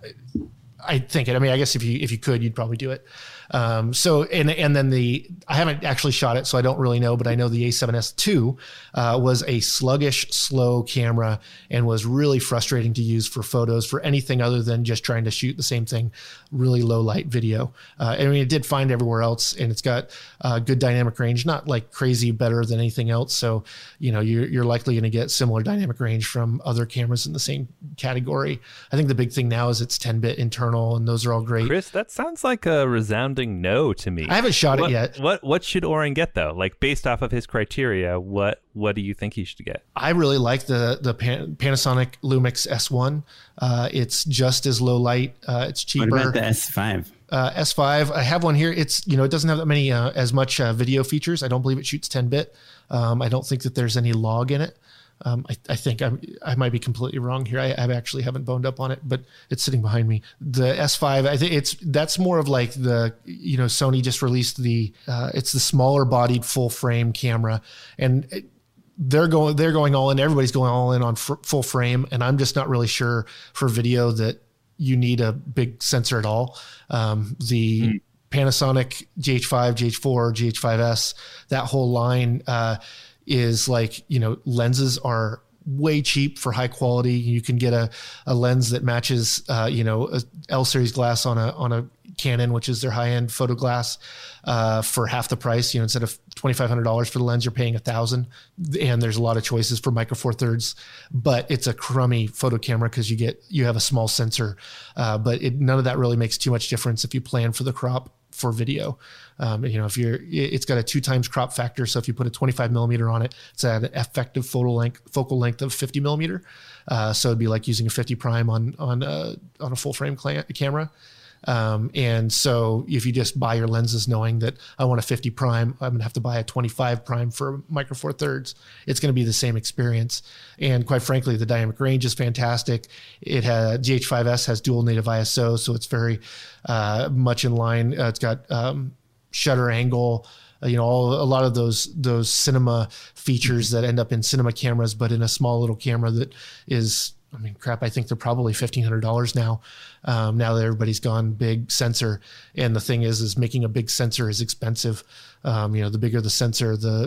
I think it. I mean, I guess if you if you could, you'd probably do it. Um, so and and then the I haven't actually shot it, so I don't really know, but I know the A seven S two uh, was a sluggish, slow camera and was really frustrating to use for photos, for anything other than just trying to shoot the same thing, really low light video. Uh, I mean, it did fine everywhere else, and it's got uh, good dynamic range, not like crazy better than anything else. So you know, you're you're likely going to get similar dynamic range from other cameras in the same category. I think the big thing now is it's ten bit internal, and those are all great. Chris, that sounds like a resounding no to me. I haven't shot what, it yet. What what should Oren get though? Like based off of his criteria, what what do you think he should get? I really like the the Pan- Panasonic Lumix S one. Uh, it's just as low light. Uh, it's cheaper. What about the S five? Uh, S five. I have one here. It's, you know, it doesn't have that many uh, as much uh, video features. I don't believe it shoots ten bit. Um, I don't think that there's any log in it. Um, I, I think I'm, I might be completely wrong here. I, I actually haven't boned up on it, but it's sitting behind me. The S five, I think it's, that's more of like the, you know, Sony just released the, uh, it's the smaller bodied full frame camera, and it, they're going, they're going all in. Everybody's going all in on f- full frame. And I'm just not really sure for video that you need a big sensor at all. Um, the mm. Panasonic G H five, G H four, G H five S, that whole line, uh, is like, you know, lenses are way cheap for high quality. You can get a, a lens that matches, uh, you know, a L series glass on a, on a Canon, which is their high end photo glass, uh, for half the price. You know, instead of twenty-five hundred dollars for the lens, you're paying a thousand. And there's a lot of choices for micro four thirds, but it's a crummy photo camera because you get, you have a small sensor. Uh, but it, none of that really makes too much difference if you plan for the crop for video. Um, you know, if you're, it's got a two times crop factor. So if you put a twenty-five millimeter on it, it's at an effective focal length, focal length of fifty millimeter. Uh, so it'd be like using a fifty prime on, on a, on a full frame cl- camera. Um, and so if you just buy your lenses knowing that I want a fifty prime, I'm gonna have to buy a twenty-five prime for micro four thirds. It's going to be the same experience. And quite frankly, the dynamic range is fantastic. It has G H five S has dual native I S O. So it's very, uh, much in line. Uh, it's got, um, shutter angle, uh, you know, all, a lot of those, those cinema features that end up in cinema cameras, but in a small little camera that is, I mean, crap, I think they're probably fifteen hundred dollars now. Um, now that everybody's gone big sensor. And the thing is, is making a big sensor is expensive. Um, you know, the bigger the sensor, the,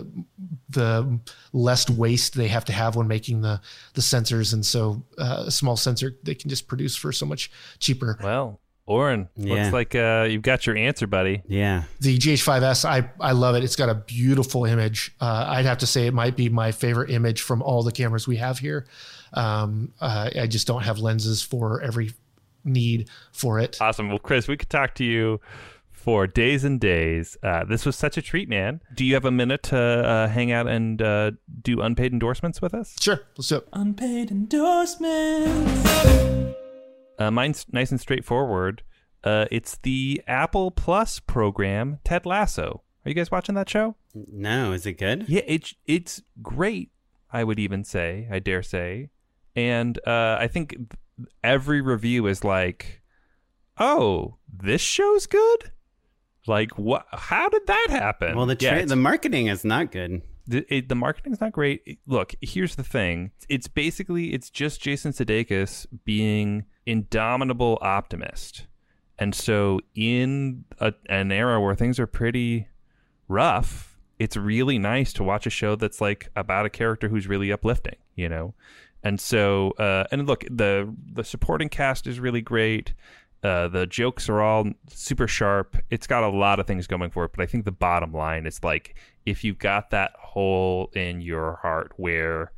the less waste they have to have when making the, the sensors. And so uh, a small sensor, they can just produce for so much cheaper. Well, Oren, Yeah. looks like uh, you've got your answer, buddy. Yeah. The G H five S, I, I love it. It's got a beautiful image. Uh, I'd have to say it might be my favorite image from all the cameras we have here. Um, uh, I just don't have lenses for every need for it. Awesome. Well, Chris, we could talk to you for days and days. Uh, this was such a treat, man. Do you have a minute to uh, hang out and uh, do unpaid endorsements with us? Sure. Let's do it. Unpaid endorsements. Uh, mine's nice and straightforward. Uh, it's the Apple Plus program, Ted Lasso. Are you guys watching that show? No, is it good? Yeah, it's it's great. I would even say, I dare say, and uh, I think every review is like, "Oh, this show's good." Like, what? How did that happen? Well, the tra- yeah, the marketing is not good. The, it, the marketing's not great. Look, here's the thing. It's basically, it's just Jason Sudeikis being indomitable optimist. And so in a, an era where things are pretty rough, it's really nice to watch a show that's like about a character who's really uplifting, you know? And so, uh, and look, the the supporting cast is really great. Uh, the jokes are all super sharp. It's got a lot of things going for it, but I think the bottom line is like, if you've got that hole in your heart where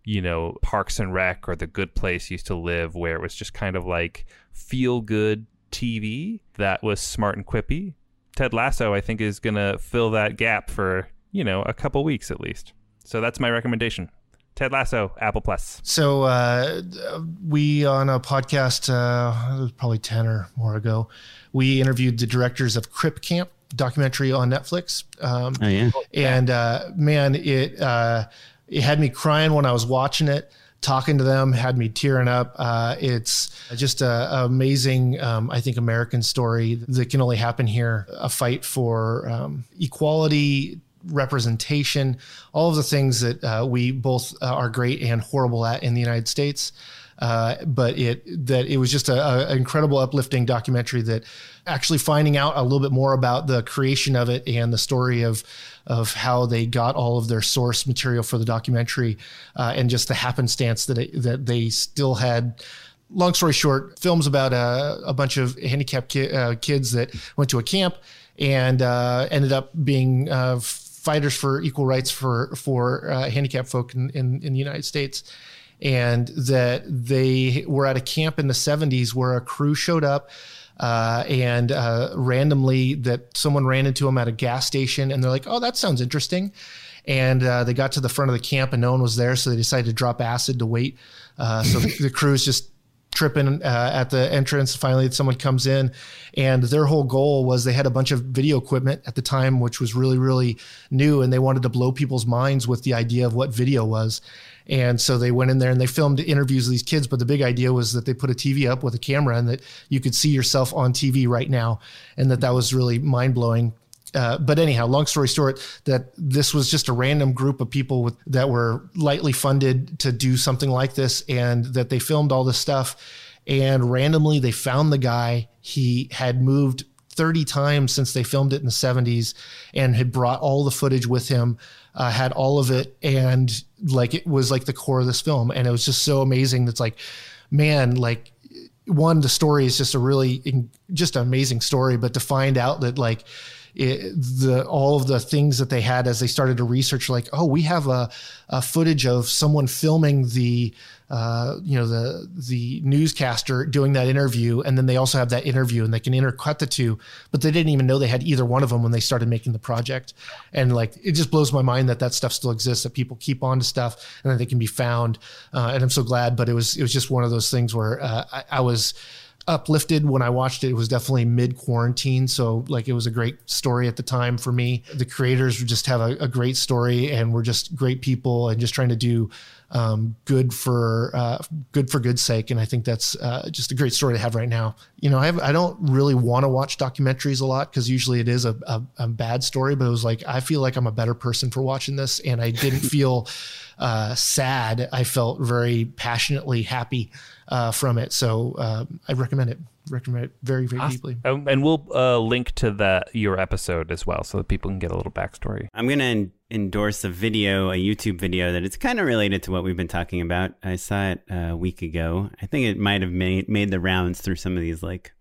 you know, Parks and Rec or The Good Place used to live, where it was just kind of like feel good T V that was smart and quippy. Ted Lasso, I think, is going to fill that gap for, you know, a couple weeks at least. So that's my recommendation. Ted Lasso, Apple Plus. So uh, we, on a podcast, uh, it was probably ten or more ago, we interviewed the directors of Crip Camp, documentary on Netflix. Um, oh, yeah. And uh, man, it uh, it had me crying when I was watching it. Talking to them had me tearing up. Uh, it's just a, a amazing, um, I think, American story that can only happen here. A fight for um, equality, representation, all of the things that uh, we both uh, are great and horrible at in the United States. Uh, but it that it was just an incredible, uplifting documentary that actually finding out a little bit more about the creation of it and the story of of how they got all of their source material for the documentary uh, and just the happenstance that it, that they still had. Long story short, films about a, a bunch of handicapped ki- uh, kids that went to a camp and uh, ended up being uh, fighters for equal rights for for uh, handicapped folk in, in, in the United States. And that they were at a camp in the seventies where a crew showed up uh, and uh, randomly that someone ran into them at a gas station and they're like, oh, that sounds interesting. And uh, they got to the front of the camp and no one was there. So they decided to drop acid to wait. Uh, so the, the crew's just tripping uh, at the entrance. Finally, someone comes in and their whole goal was they had a bunch of video equipment at the time, which was really, really new. And they wanted to blow people's minds with the idea of what video was. And so they went in there and they filmed interviews of these kids. But the big idea was that they put a T V up with a camera and that you could see yourself on T V right now. And that that was really mind blowing. Uh, but anyhow, long story short, that this was just a random group of people with, that were lightly funded to do something like this, and that they filmed all this stuff. And randomly they found the guy. He had moved thirty times since they filmed it in the seventies and had brought all the footage with him, uh, had all of it. And like, it was like the core of this film. And it was just so amazing. That's like, man, like one, the story is just a really, just an amazing story, but to find out that like, It, the all of the things that they had as they started to research, like, oh, we have a, a footage of someone filming the, uh, you know, the the newscaster doing that interview, and then they also have that interview, and they can intercut the two, but they didn't even know they had either one of them when they started making the project, and like it just blows my mind that that stuff still exists, that people keep on to stuff, and that they can be found, uh, and I'm so glad. But it was it was just one of those things where uh, I, I was uplifted when I watched it. It was definitely mid quarantine. So like, it was a great story at the time for me. The creators just have a, a great story and we're just great people and just trying to do um, good for, uh, good for good's sake. And I think that's uh, just a great story to have right now. You know, I have, I don't really want to watch documentaries a lot because usually it is a, a, a bad story, but it was like, I feel like I'm a better person for watching this. And I didn't feel uh, sad. I felt very passionately happy Uh, from it. So um, I recommend it. Recommend it very, very awesome. deeply. Um, and we'll uh, link to that your episode as well so that people can get a little backstory. I'm going to en- endorse a video, a YouTube video that it's kind of related to what we've been talking about. I saw it a week ago. I think it might have made, made the rounds through some of these like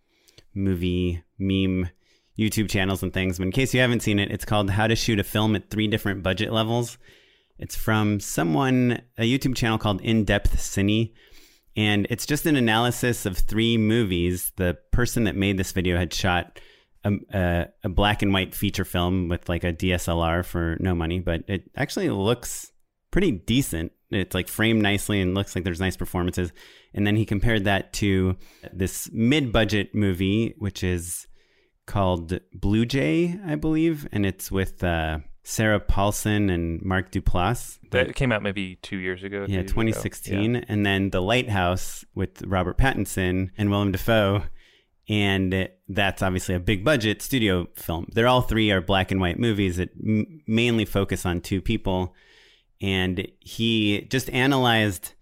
movie meme YouTube channels and things. But in case you haven't seen it, it's called How to Shoot a Film at Three Different Budget Levels. It's from someone, a YouTube channel called In Depth Cine. And it's just an analysis of three movies. The person that made this video had shot a, a, a black and white feature film with like a D S L R for no money, but it actually looks pretty decent. It's like framed nicely and looks like there's nice performances. And then he compared that to this mid-budget movie, which is called Blue Jay, I believe. And it's with uh, Sarah Paulson and Mark Duplass. That came out maybe two years ago. Yeah, twenty sixteen. Yeah. And then The Lighthouse with Robert Pattinson and Willem Dafoe. And that's obviously a big budget studio film. They're all three are black and white movies that m- mainly focus on two people. And he just analyzed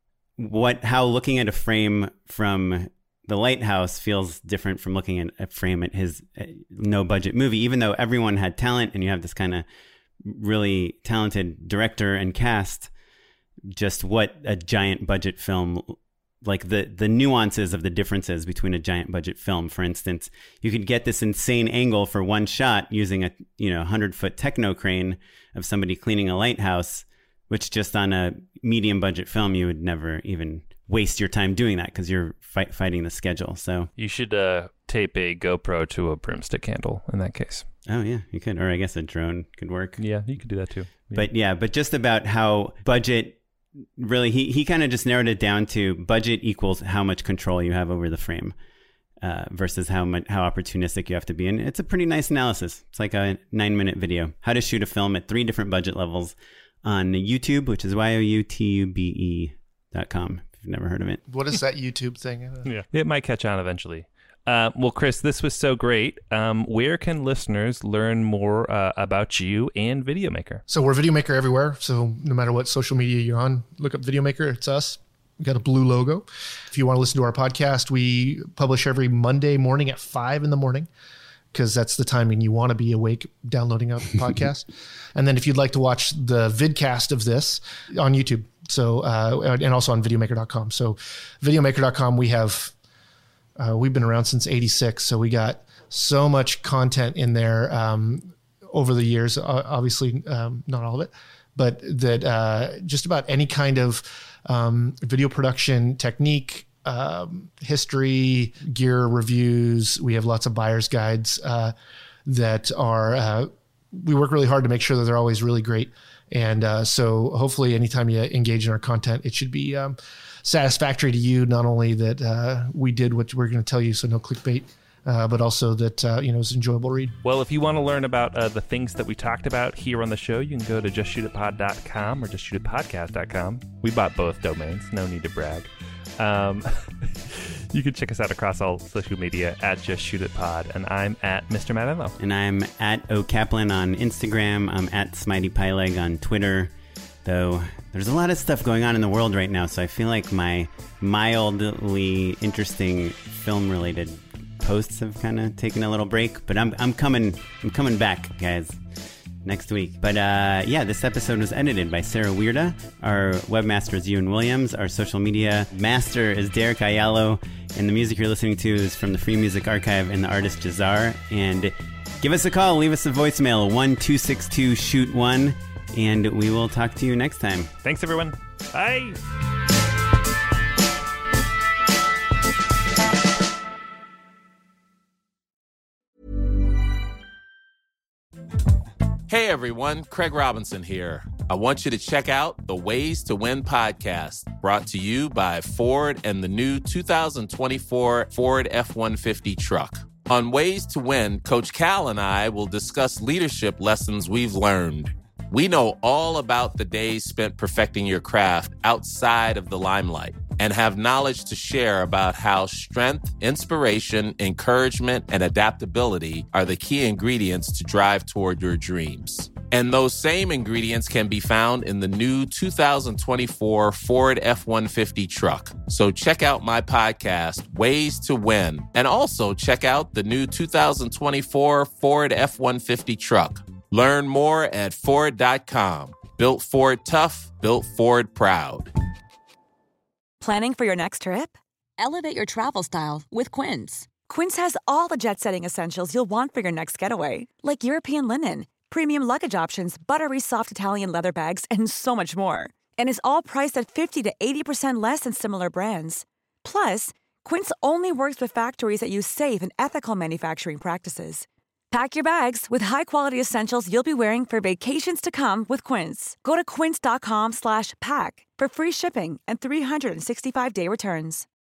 what how looking at a frame from The Lighthouse feels different from looking at a frame at his uh, no budget movie, even though everyone had talent and you have this kind of really talented director and cast. Just what a giant budget film, like the the nuances of the differences between a giant budget film. For instance, you could get this insane angle for one shot using a you know hundred foot techno crane of somebody cleaning a lighthouse, which just on a medium budget film, you would never even waste your time doing that because you're fight, fighting the schedule. So you should uh, tape a GoPro to a broomstick handle in that case. Oh, yeah, you could. Or I guess a drone could work. Yeah, you could do that too. Yeah. But yeah, but just about how budget really, he, he kind of just narrowed it down to budget equals how much control you have over the frame uh, versus how much, how opportunistic you have to be. And it's a pretty nice analysis. It's like a nine minute video. How to shoot a film at three different budget levels on YouTube, which is Y O U T U B E dot com. If you've never heard of it. What is that YouTube thing? Yeah, it might catch on eventually. Uh, well, Chris, this was so great. Um, where can listeners learn more uh, about you and Videomaker? So we're Videomaker everywhere. So no matter what social media you're on, look up Videomaker. It's us. We got a blue logo. If you want to listen to our podcast, we publish every Monday morning at five in the morning because that's the timing you want to be awake downloading a podcast. And then if you'd like to watch the vidcast of this on YouTube, so uh, and also on videomaker dot com. So videomaker dot com, we have... Uh, we've been around since eighty-six, so we got so much content in there um, over the years. Uh, obviously, um, not all of it, but that uh, just about any kind of um, video production technique, um, history, gear reviews. We have lots of buyer's guides uh, that are. Uh, we work really hard to make sure that they're always really great, and uh, so hopefully, anytime you engage in our content, it should be. Um, satisfactory to you, not only that uh, we did what we're going to tell you, so no clickbait, uh, but also that uh, you know it's an enjoyable read. Well, if you want to learn about uh, the things that we talked about here on the show, you can go to just shoot it pod dot com or just shoot it podcast dot com. We bought both domains, no need to brag. Um, you can check us out across all social media at JustShootItPod, and I'm at Mister Matt Enlow. And I'm at O Kaplan on Instagram. I'm at Smitey Pyleg on Twitter. Though there's a lot of stuff going on in the world right now, so I feel like my mildly interesting film-related posts have kind of taken a little break. But I'm I'm coming I'm coming back, guys, next week. But uh, yeah, this episode was edited by Sarah Weirda. Our webmaster is Ewan Williams. Our social media master is Derek Ayalo, and the music you're listening to is from the Free Music Archive and the artist Jazar. And give us a call, leave us a voicemail, one two six two shoot one. And we will talk to you next time. Thanks, everyone. Bye. Hey, everyone. Craig Robinson here. I want you to check out the Ways to Win podcast, brought to you by Ford and the new two thousand twenty-four Ford F one fifty truck. On Ways to Win, Coach Cal and I will discuss leadership lessons we've learned. We know all about the days spent perfecting your craft outside of the limelight and have knowledge to share about how strength, inspiration, encouragement, and adaptability are the key ingredients to drive toward your dreams. And those same ingredients can be found in the new two thousand twenty-four Ford F one fifty truck. So check out my podcast, Ways to Win, and also check out the new two thousand twenty-four Ford F one fifty truck. Learn more at Ford dot com. Built Ford tough, built Ford proud. Planning for your next trip? Elevate your travel style with Quince. Quince has all the jet-setting essentials you'll want for your next getaway, like European linen, premium luggage options, buttery soft Italian leather bags, and so much more. And is all priced at fifty to eighty percent less than similar brands. Plus, Quince only works with factories that use safe and ethical manufacturing practices. Pack your bags with high-quality essentials you'll be wearing for vacations to come with Quince. Go to quince dot com slash pack for free shipping and three sixty-five day returns.